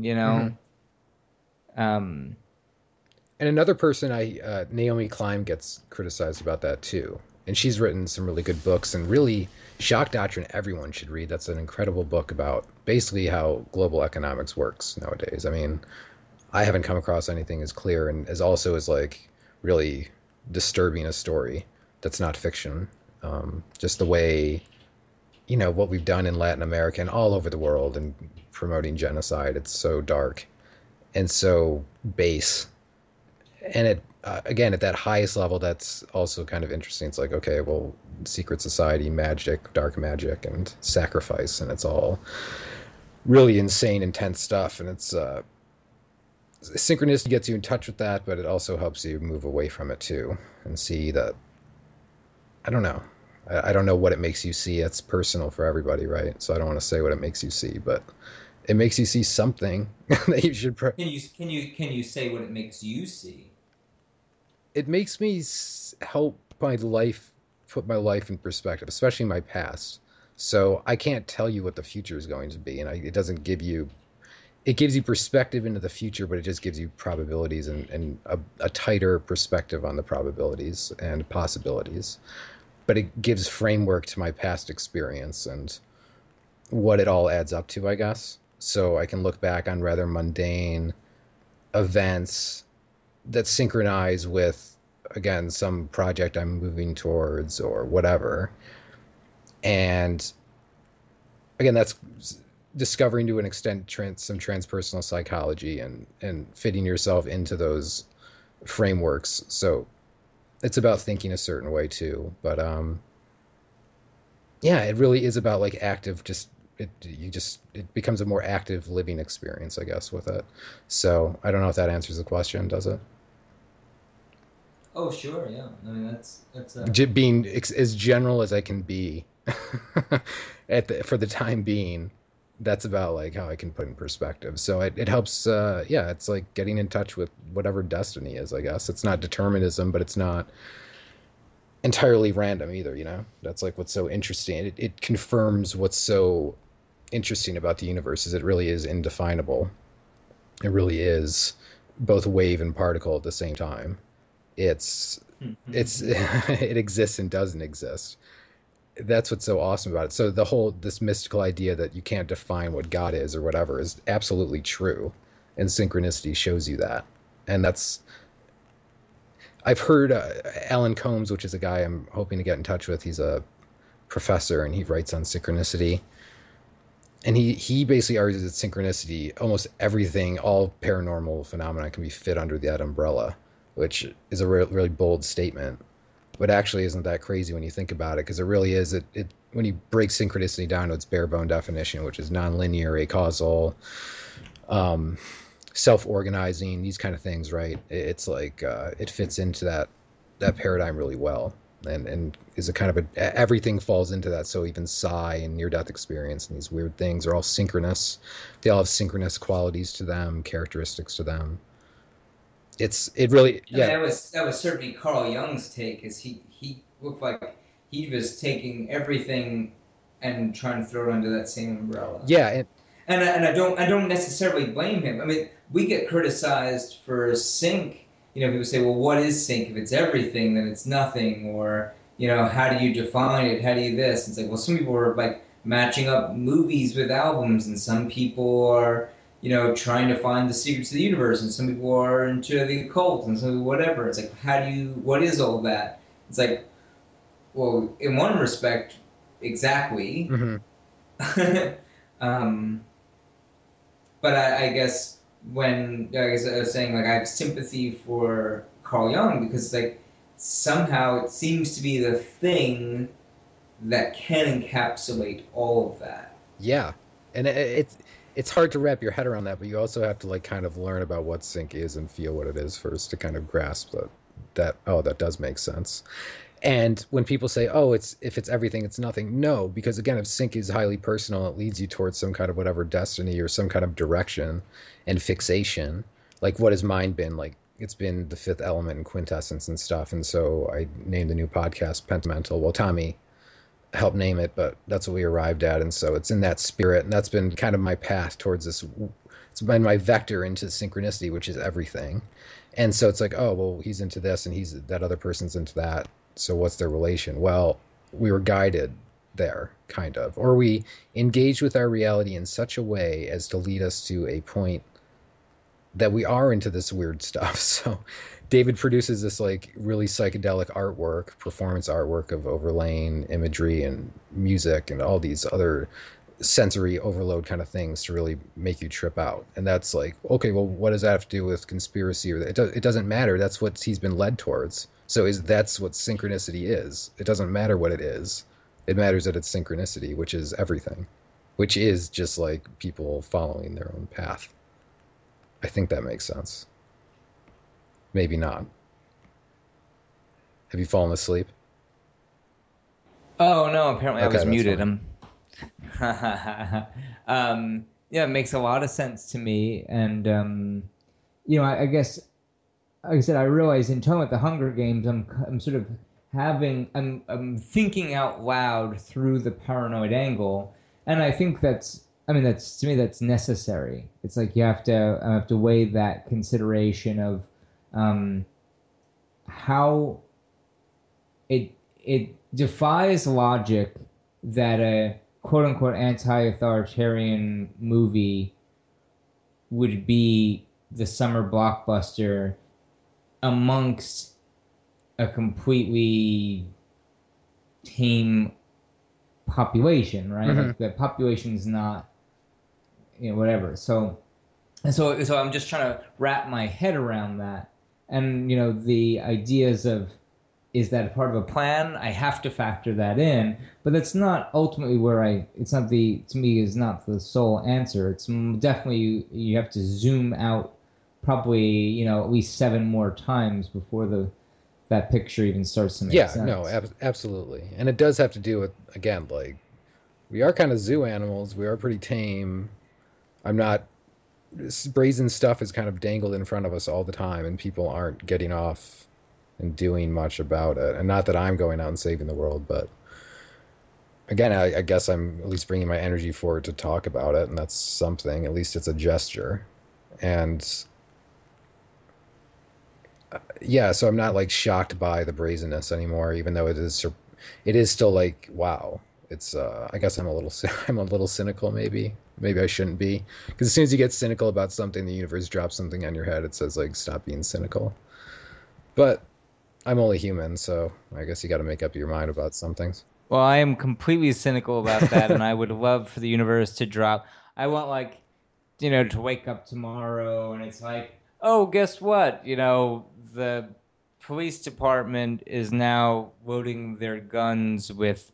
Speaker 4: And another person, Naomi Klein gets criticized about that too. And she's written some really good books, and really Shock Doctrine everyone should read. That's an incredible book about basically how global economics works nowadays. I mean, I haven't come across anything as clear and as also as like really disturbing a story that's not fiction. Just the way, what we've done in Latin America and all over the world and promoting genocide. It's so dark and so base. And it, again, at that highest level, that's also kind of interesting. It's like, okay, well, secret society, magic, dark magic, and sacrifice, and it's all really insane, intense stuff. And it's synchronicity gets you in touch with that, but it also helps you move away from it too and see that. I don't know. I don't know what it makes you see. It's personal for everybody, right? So I don't want to say what it makes you see, but it makes you see something that you should.
Speaker 3: Can you say what it makes you see?
Speaker 4: It makes me help my life, put my life in perspective, especially my past. So I can't tell you what the future is going to be, and it doesn't give you. It gives you perspective into the future, but it just gives you probabilities and a tighter perspective on the probabilities and possibilities. But it gives framework to my past experience and what it all adds up to, I guess. So I can look back on rather mundane events that synchronize with, again, some project I'm moving towards or whatever. And again, that's discovering to an extent some transpersonal psychology and fitting yourself into those frameworks. So it's about thinking a certain way too. But yeah, it really is about like active, it becomes a more active living experience, I guess, with it. So I don't know if that answers the question, does it?
Speaker 5: Oh, sure, yeah. I mean, that's
Speaker 4: Being as general as I can be for the time being, that's about like how I can put in perspective. So it helps. It's like getting in touch with whatever destiny is, I guess. It's not determinism, but it's not entirely random either, you know? That's like what's so interesting. It confirms what's so interesting about the universe is it really is indefinable. It really is both wave and particle at the same time. It's it exists and doesn't exist. That's what's so awesome about it. So the whole this mystical idea that you can't define what God is or whatever is absolutely true, and synchronicity shows you that. And that's I've heard Alan Combs, which is a guy I'm hoping to get in touch with. He's a professor and he writes on synchronicity. And he basically argues that synchronicity, almost everything, all paranormal phenomena can be fit under that umbrella, which is a really bold statement, but actually isn't that crazy when you think about it, because it really is. It when you break synchronicity down to its bare bone definition, which is nonlinear, acausal, um, self-organizing, these kind of things, right? It's like it fits into that paradigm really well, and is a kind of everything falls into that. So even psi and near-death experience and these weird things are all synchronous. They all have synchronous qualities to them, characteristics to them. It really,
Speaker 5: I mean,
Speaker 4: yeah,
Speaker 5: that was certainly Carl Jung's take. Is he looked like he was taking everything and trying to throw it under that same umbrella.
Speaker 4: yeah,
Speaker 5: And I don't necessarily blame him. I mean, we get criticized for sync. You know, people say, well, what is sync? If it's everything, then it's nothing. Or, you know, how do you define it? How do you this? It's like, well, some people are like matching up movies with albums, and some people are, you know, trying to find the secrets of the universe, and some people are into the occult, and some whatever. It's like, what is all that? It's like, well, in one respect, exactly.
Speaker 4: mhm.
Speaker 5: um, but I guess I was saying, like, I have sympathy for Carl Jung because, like, somehow it seems to be the thing that can encapsulate all of that.
Speaker 4: Yeah, and it's hard to wrap your head around that, but you also have to like kind of learn about what sync is and feel what it is first to kind of grasp that oh, that does make sense. And when people say, "Oh, it's if it's everything, it's nothing," no, because again, if sync is highly personal, it leads you towards some kind of whatever destiny or some kind of direction and fixation. Like, what has mine been? Like, it's been the fifth element and quintessence and stuff. And so I named the new podcast Pentamental. Well, Tommy helped name it, but that's what we arrived at. And so it's in that spirit, and that's been kind of my path towards this. It's been my vector into synchronicity, which is everything. And so it's like, oh, well, he's into this and he's that other person's into that. So what's their relation? Well, we were guided there, kind of, or we engaged with our reality in such a way as to lead us to a point that we are into this weird stuff. So David produces this like really psychedelic artwork, performance artwork of overlaying imagery and music and all these other sensory overload kind of things to really make you trip out. And that's like, okay, well, what does that have to do with conspiracy? Or it doesn't matter. That's what he's been led towards. So that's what synchronicity is. It doesn't matter what it is. It matters that it's synchronicity, which is everything, which is just like people following their own path. I think that makes sense. Maybe not. Have you fallen asleep?
Speaker 3: Oh no, apparently I
Speaker 4: Okay,
Speaker 3: was
Speaker 4: that's
Speaker 3: muted.
Speaker 4: fine.
Speaker 3: Yeah, it makes a lot of sense to me, and you know, I guess, like I said, I realize in talking about the Hunger Games, I'm sort of I'm thinking out loud through the paranoid angle, and I think I mean, that's to me that's necessary. It's like you have to weigh that consideration of how it defies logic that a quote unquote anti-authoritarian movie would be the summer blockbuster amongst a completely tame population, right?
Speaker 4: Mhm.
Speaker 3: Like the population's not, you know, whatever. So I'm just trying to wrap my head around that. And, you know, the ideas of, is that a part of a plan? I have to factor that in, but that's not ultimately it's not to me is not the sole answer. It's definitely, you have to zoom out probably, you know, at least 7 more times before that picture even starts to make
Speaker 4: Yeah,
Speaker 3: sense.
Speaker 4: no, absolutely. And it does have to do with, again, like, we are kind of zoo animals. We are pretty tame. I'm not, brazen stuff is kind of dangled in front of us all the time, and people aren't getting off and doing much about it. And not that I'm going out and saving the world, but again, I guess I'm at least bringing my energy forward to talk about it, and that's something. At least it's a gesture. And yeah, so I'm not like shocked by the brazenness anymore, even though it is still like wow. It's I guess I'm a little I'm a little cynical maybe. Maybe I shouldn't be, because as soon as you get cynical about something, the universe drops something on your head. It says like stop being cynical. But I'm only human, so I guess you got to make up your mind about some things.
Speaker 5: Well, I am completely cynical about that, and I would love for the universe to drop. I want, like, to wake up tomorrow, and it's like, oh, guess what? The police department is now loading their guns with,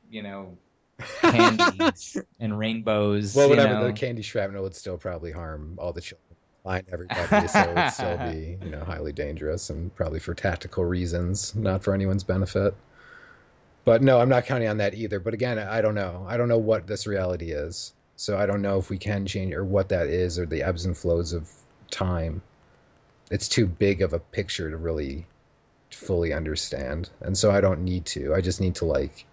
Speaker 5: candies and rainbows.
Speaker 4: Well, whatever, the candy shrapnel would still probably harm all the children, find everybody, so it would still be, highly dangerous and probably for tactical reasons, not for anyone's benefit. But no, I'm not counting on that either. But again, I don't know. I don't know what this reality is. So I don't know if we can change or what that is or the ebbs and flows of time. It's too big of a picture to really fully understand. And so I don't need to. I just need to like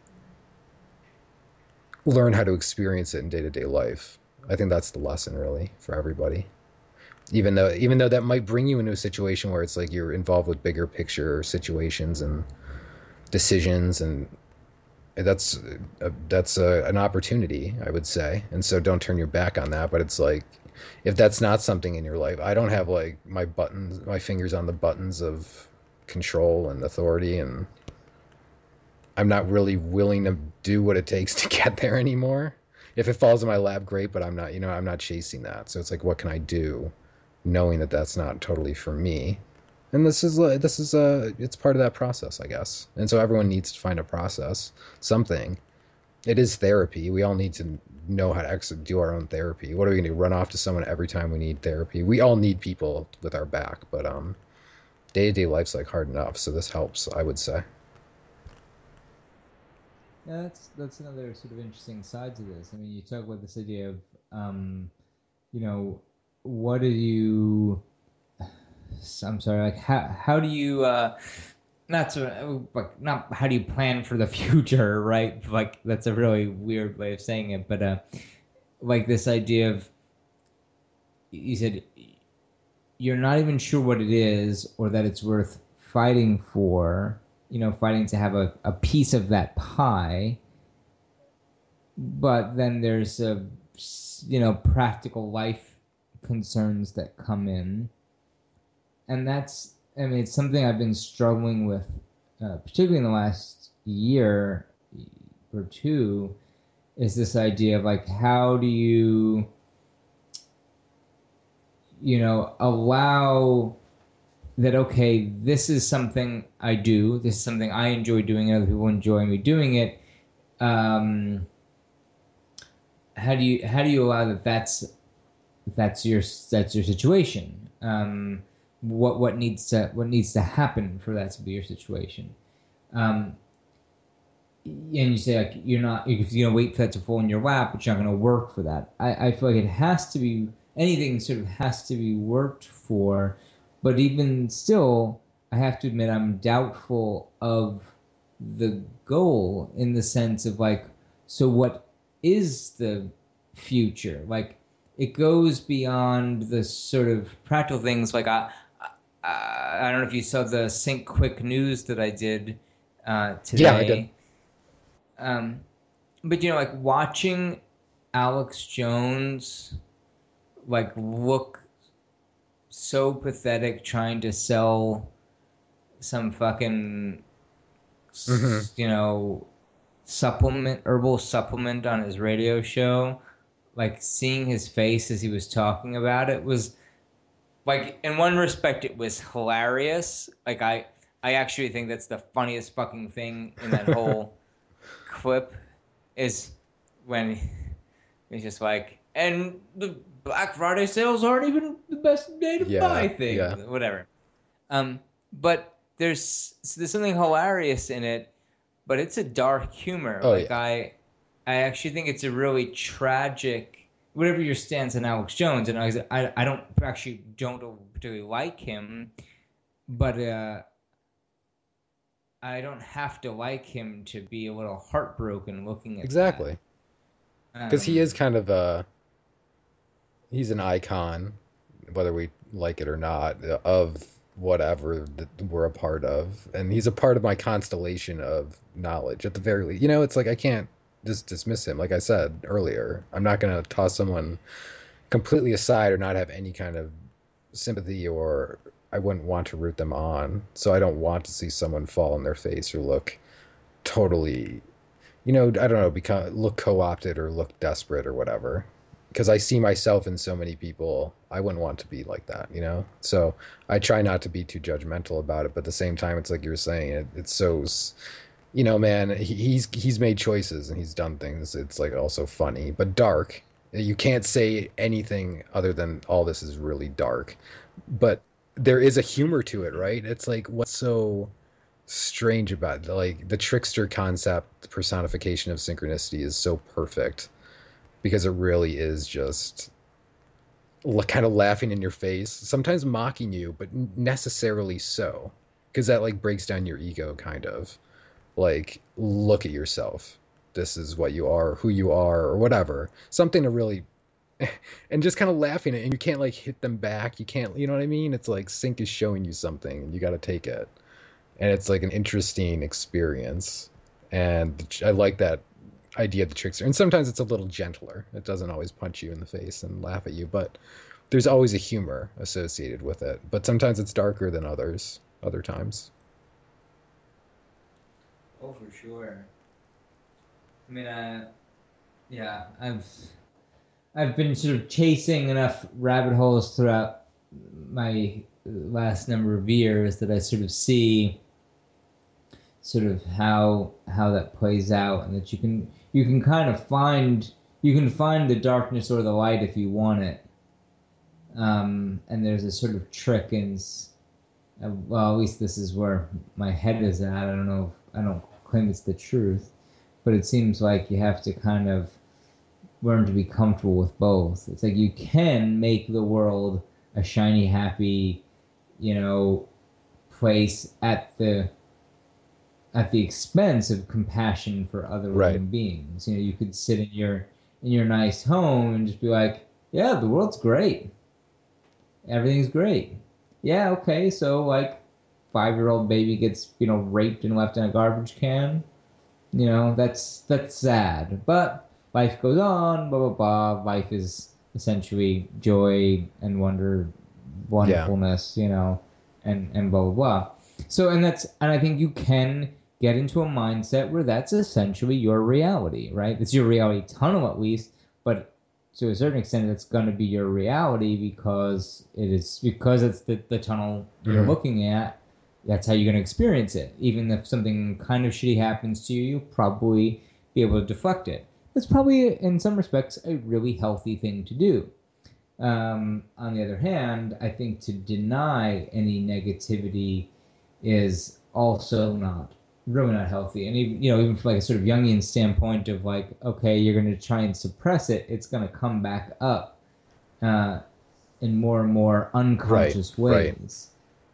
Speaker 4: learn how to experience it in day-to-day life. I think that's the lesson really for everybody. Even though that might bring you into a situation where it's like you're involved with bigger picture situations and decisions, and that's an opportunity, I would say. And so don't turn your back on that. But it's like, if that's not something in your life, I don't have like my fingers on the buttons of control and authority, and I'm not really willing to do what it takes to get there anymore. If it falls in my lap, great, but I'm not chasing that. So it's like, what can I do knowing that that's not totally for me? And this is it's part of that process, I guess. And so everyone needs to find a process, something. It is therapy. We all need to know how to do our own therapy. What are we going to do? Run off to someone every time we need therapy? We all need people with our back, but day-to-day life's like hard enough, so this helps, I would say.
Speaker 5: Yeah, that's another sort of interesting side to this. I mean, you talk about this idea of, what do you? I'm sorry, like how do you not how do you plan for the future, right? Like that's a really weird way of saying it, but like this idea of, you said you're not even sure what it is or that it's worth fighting for, fighting to have a piece of that pie, but then there's practical life concerns that come in. And it's something I've been struggling with, particularly in the last year or two, is this idea of like, how do you, allow that, okay, this is something I do, this is something I enjoy doing, and other people enjoy me doing it. How do you allow that's your situation? What needs to happen for that to be your situation? And you say like you're gonna wait for that to fall in your lap, but you're not gonna work for that. I feel like it has to be, anything sort of has to be worked for, but even still, I have to admit I'm doubtful of the goal, in the sense of like, so what is the future? Like, it goes beyond the sort of practical things. Like I don't know if you saw the Sync Quick News that I did today.
Speaker 4: Yeah, I did.
Speaker 5: But like watching Alex Jones like look so pathetic trying to sell some fucking herbal supplement on his radio show, like seeing his face as he was talking about it was like, in one respect it was hilarious. Like I actually think that's the funniest fucking thing in that whole clip, is when he's just like, and the Black Friday sales aren't even the best day to buy things, whatever. But there's something hilarious in it, but it's a dark humor. I actually think it's a really tragic, whatever your stance on Alex Jones, and I don't particularly like him, but
Speaker 3: I don't have to like him to be a little heartbroken looking at
Speaker 4: Exactly.
Speaker 3: that.
Speaker 4: Because he is kind of he's an icon, whether we like it or not, of whatever that we're a part of. And he's a part of my constellation of knowledge at the very least. You know, it's like I can't just dismiss him. Like I said earlier, I'm not going to toss someone completely aside or not have any kind of sympathy, or I wouldn't want to root them on. So I don't want to see someone fall on their face or look totally, I don't know, look co-opted or look desperate or whatever. Because I see myself in so many people, I wouldn't want to be like that. So I try not to be too judgmental about it, but at the same time, it's like you're saying, it's so, man, he's made choices and he's done things. It's like also funny, but dark. You can't say anything other than all this is really dark, but there is a humor to it, right? It's like what's so strange about it? Like the trickster concept, the personification of synchronicity is so perfect because it really is just kind of laughing in your face, sometimes mocking you, but necessarily so, because that like breaks down your ego, kind of like look at yourself. This is what you are, who you are, or whatever. Something to really, and just kind of laughing at, and you can't like hit them back. You can't, you know what I mean? It's like Sync is showing you something, and you got to take it, and it's like an interesting experience. And I like that idea of the trickster. And sometimes it's a little gentler. It doesn't always punch you in the face and laugh at you, but there's always a humor associated with it. But sometimes it's darker than other times.
Speaker 3: Oh, for sure. I mean, yeah, I've been sort of chasing enough rabbit holes throughout my last number of years that I sort of see sort of how that plays out, and that you can kind of find the darkness or the light if you want it. And there's a sort of trick in, well, at least this is where my head is at. I don't know. I don't claim it's the truth, but it seems like you have to kind of learn to be comfortable with both. It's like you can make the world a shiny, happy, place at the expense of compassion for other
Speaker 4: Right.
Speaker 3: living beings. You could sit in your nice home and just be like, yeah, the world's great. Everything's great. Yeah, okay, so like 5-year-old baby gets, raped and left in a garbage can. That's sad. But life goes on, blah blah blah. Life is essentially joy and wonderfulness, and blah blah blah. So and I think you can get into a mindset where that's essentially your reality, right? It's your reality tunnel at least, but to a certain extent it's going to be your reality because it's the tunnel you're looking at. That's how you're going to experience it. Even if something kind of shitty happens to you, you'll probably be able to deflect it. That's probably, in some respects, a really healthy thing to do. On the other hand, I think to deny any negativity is also really not healthy. And even from like a sort of Jungian standpoint of like, okay, you're going to try and suppress it, it's going to come back up in more and more unconscious ways.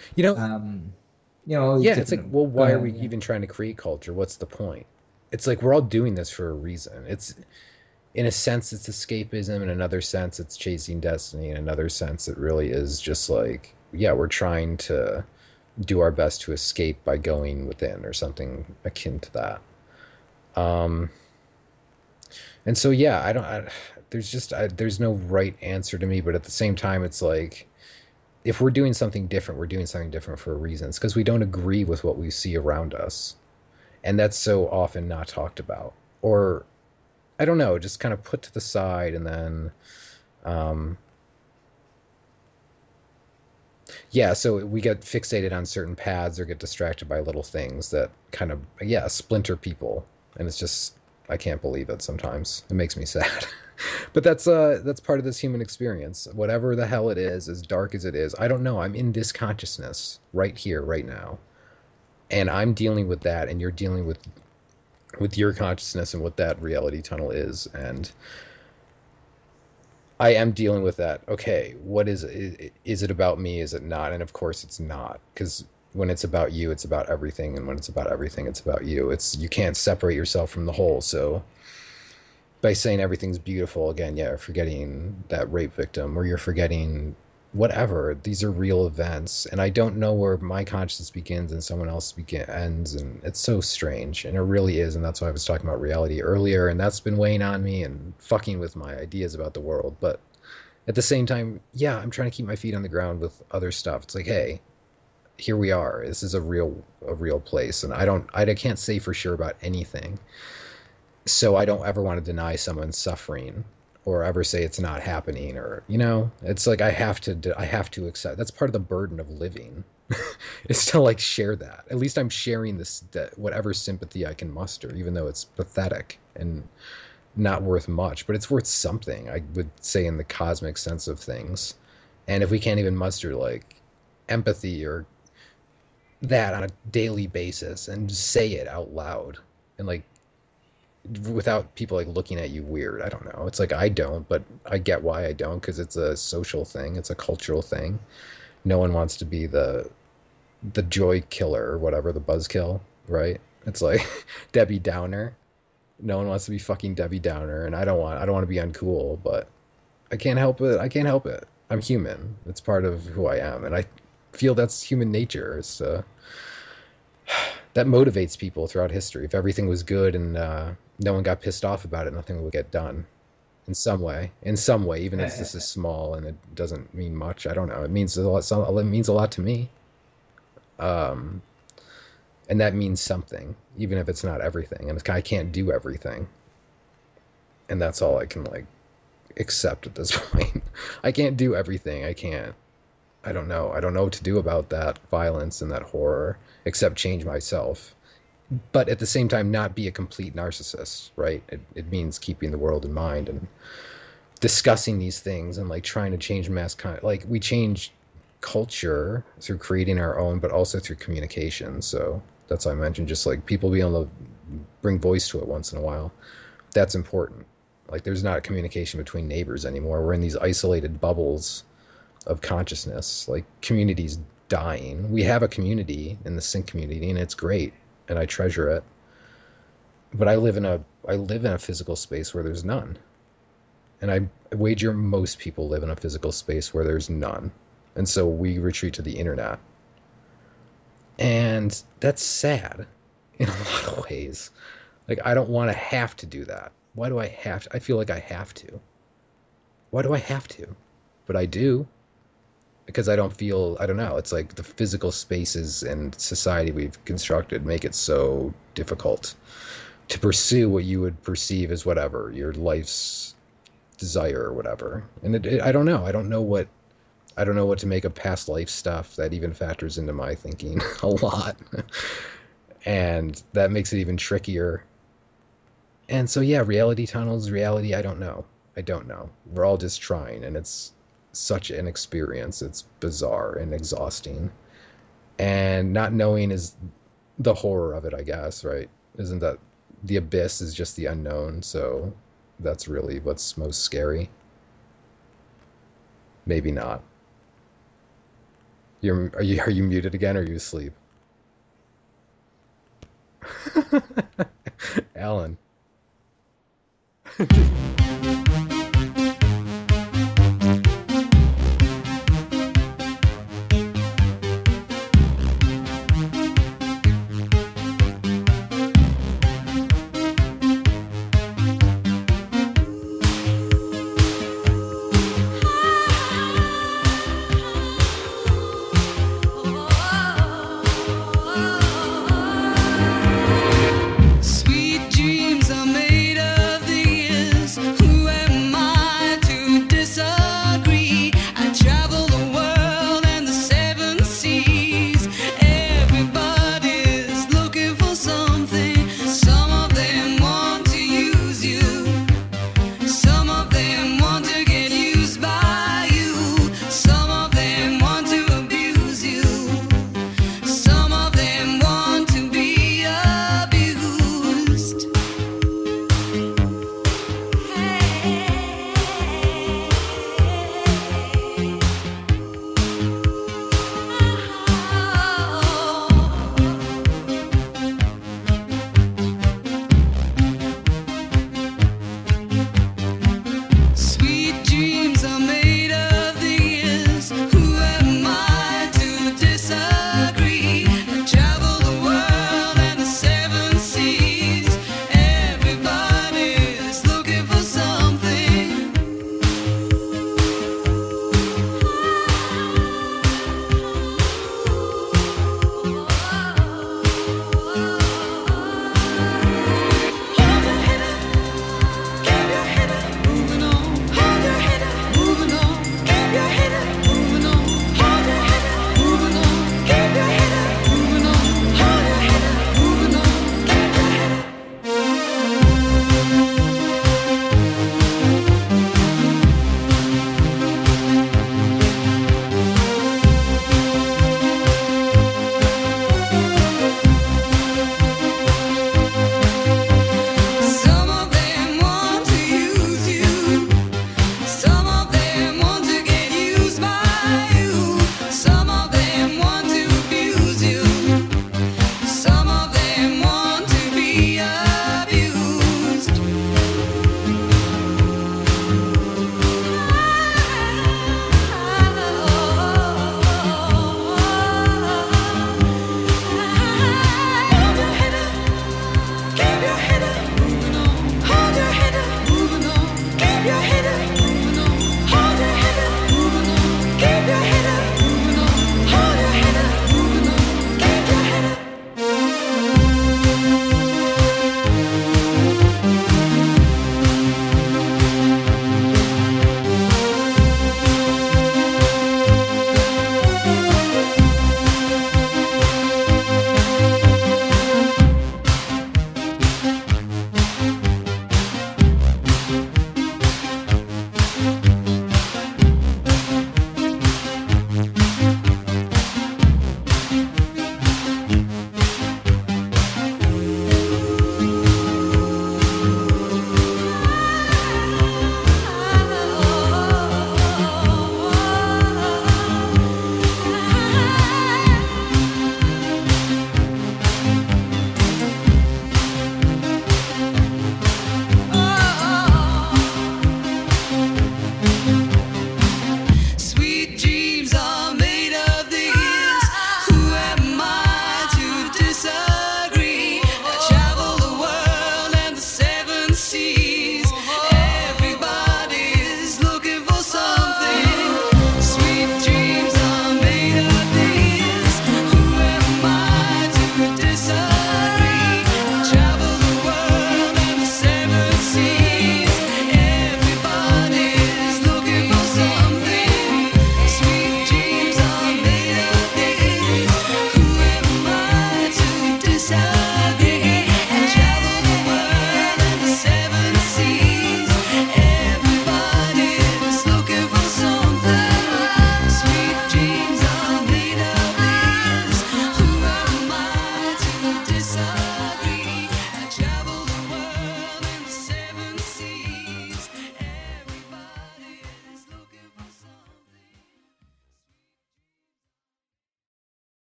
Speaker 4: Yeah, it's like, well, why are we even trying to create culture? What's the point? It's like we're all doing this for a reason. It's, in a sense, it's escapism. In another sense, it's chasing destiny. In another sense, it really is just like, yeah, we're trying to do our best to escape by going within or something akin to that. And so, yeah, there's no right answer to me, but at the same time, it's like, if we're doing something different, we're doing something different for a reason. It's because we don't agree with what we see around us. And that's so often not talked about. Or, I don't know, just kind of put to the side and then, so we get fixated on certain paths or get distracted by little things that kind of, splinter people. And it's just, I can't believe it sometimes. It makes me sad. But that's part of this human experience. Whatever the hell it is, as dark as it is, I don't know. I'm in this consciousness right here, right now. And I'm dealing with that, and you're dealing with your consciousness and what that reality tunnel is. And I am dealing with that. Okay, what is it? Is it about me? Is it not? And of course it's not, because when it's about you, it's about everything, and when it's about everything, it's about you. It's you can't separate yourself from the whole. So by saying everything's beautiful, again, yeah, you're forgetting that rape victim, or you're forgetting whatever. These are real events, and I don't know where my consciousness begins and someone else ends, and it's so strange, and it really is. And that's why I was talking about reality earlier, and that's been weighing on me and fucking with my ideas about the world. But at the same time, yeah, I'm trying to keep my feet on the ground with other stuff. It's like, hey, here we are. This is a real place, and I can't say for sure about anything. So I don't ever want to deny someone suffering or ever say it's not happening, or it's like I have to accept that's part of the burden of living. Is to like share that. At least I'm sharing this, that whatever sympathy I can muster, even though it's pathetic and not worth much, but it's worth something, I would say, in the cosmic sense of things. And if we can't even muster like empathy or that on a daily basis and say it out loud, and like without people like looking at you weird. I don't know. It's like I don't, but I get why I don't, because it's a social thing. It's a cultural thing. No one wants to be the joy killer or whatever, the buzzkill, right? It's like Debbie Downer. No one wants to be fucking Debbie Downer, and I don't want to be uncool, but I can't help it. I can't help it. I'm human. It's part of who I am, and I feel that's human nature. It's that motivates people throughout history. If everything was good and no one got pissed off about it, nothing would get done in some way. In some way, even if this is small and it doesn't mean much. I don't know. It means a lot. It means a lot to me. Um, and that means something, even if it's not everything. And I can't do everything, and that's all I can like accept at this point. I can't do everything. I can't. I don't know. I don't know what to do about that violence and that horror, except change myself. But at the same time, not be a complete narcissist, right? It means keeping the world in mind and discussing these things and like trying to change like we change culture through creating our own, but also through communication. So that's why I mentioned just like people being able to bring voice to it once in a while. That's important. Like there's not communication between neighbors anymore. We're in these isolated bubbles of consciousness, like communities dying. We have a community in the sync community, and it's great, and I treasure it. But I live in a physical space where there's none, and I wager most people live in a physical space where there's none, and so we retreat to the internet, and that's sad in a lot of ways. Like I don't want to have to do that. Why do I have to? I feel like I have to. Why do I have to? But I do. Because I don't know, it's like the physical spaces and society we've constructed make it so difficult to pursue what you would perceive as whatever, your life's desire or whatever. And I don't know. I don't know what to make of past life stuff. That even factors into my thinking a lot. And that makes it even trickier. And so, yeah, reality tunnels, reality, I don't know. I don't know. We're all just trying, and it's such an experience. It's bizarre and exhausting. And not knowing is the horror of it, I guess, right? Isn't that the abyss is just the unknown? So that's really what's most scary. Maybe not. Are you muted again, or are you asleep?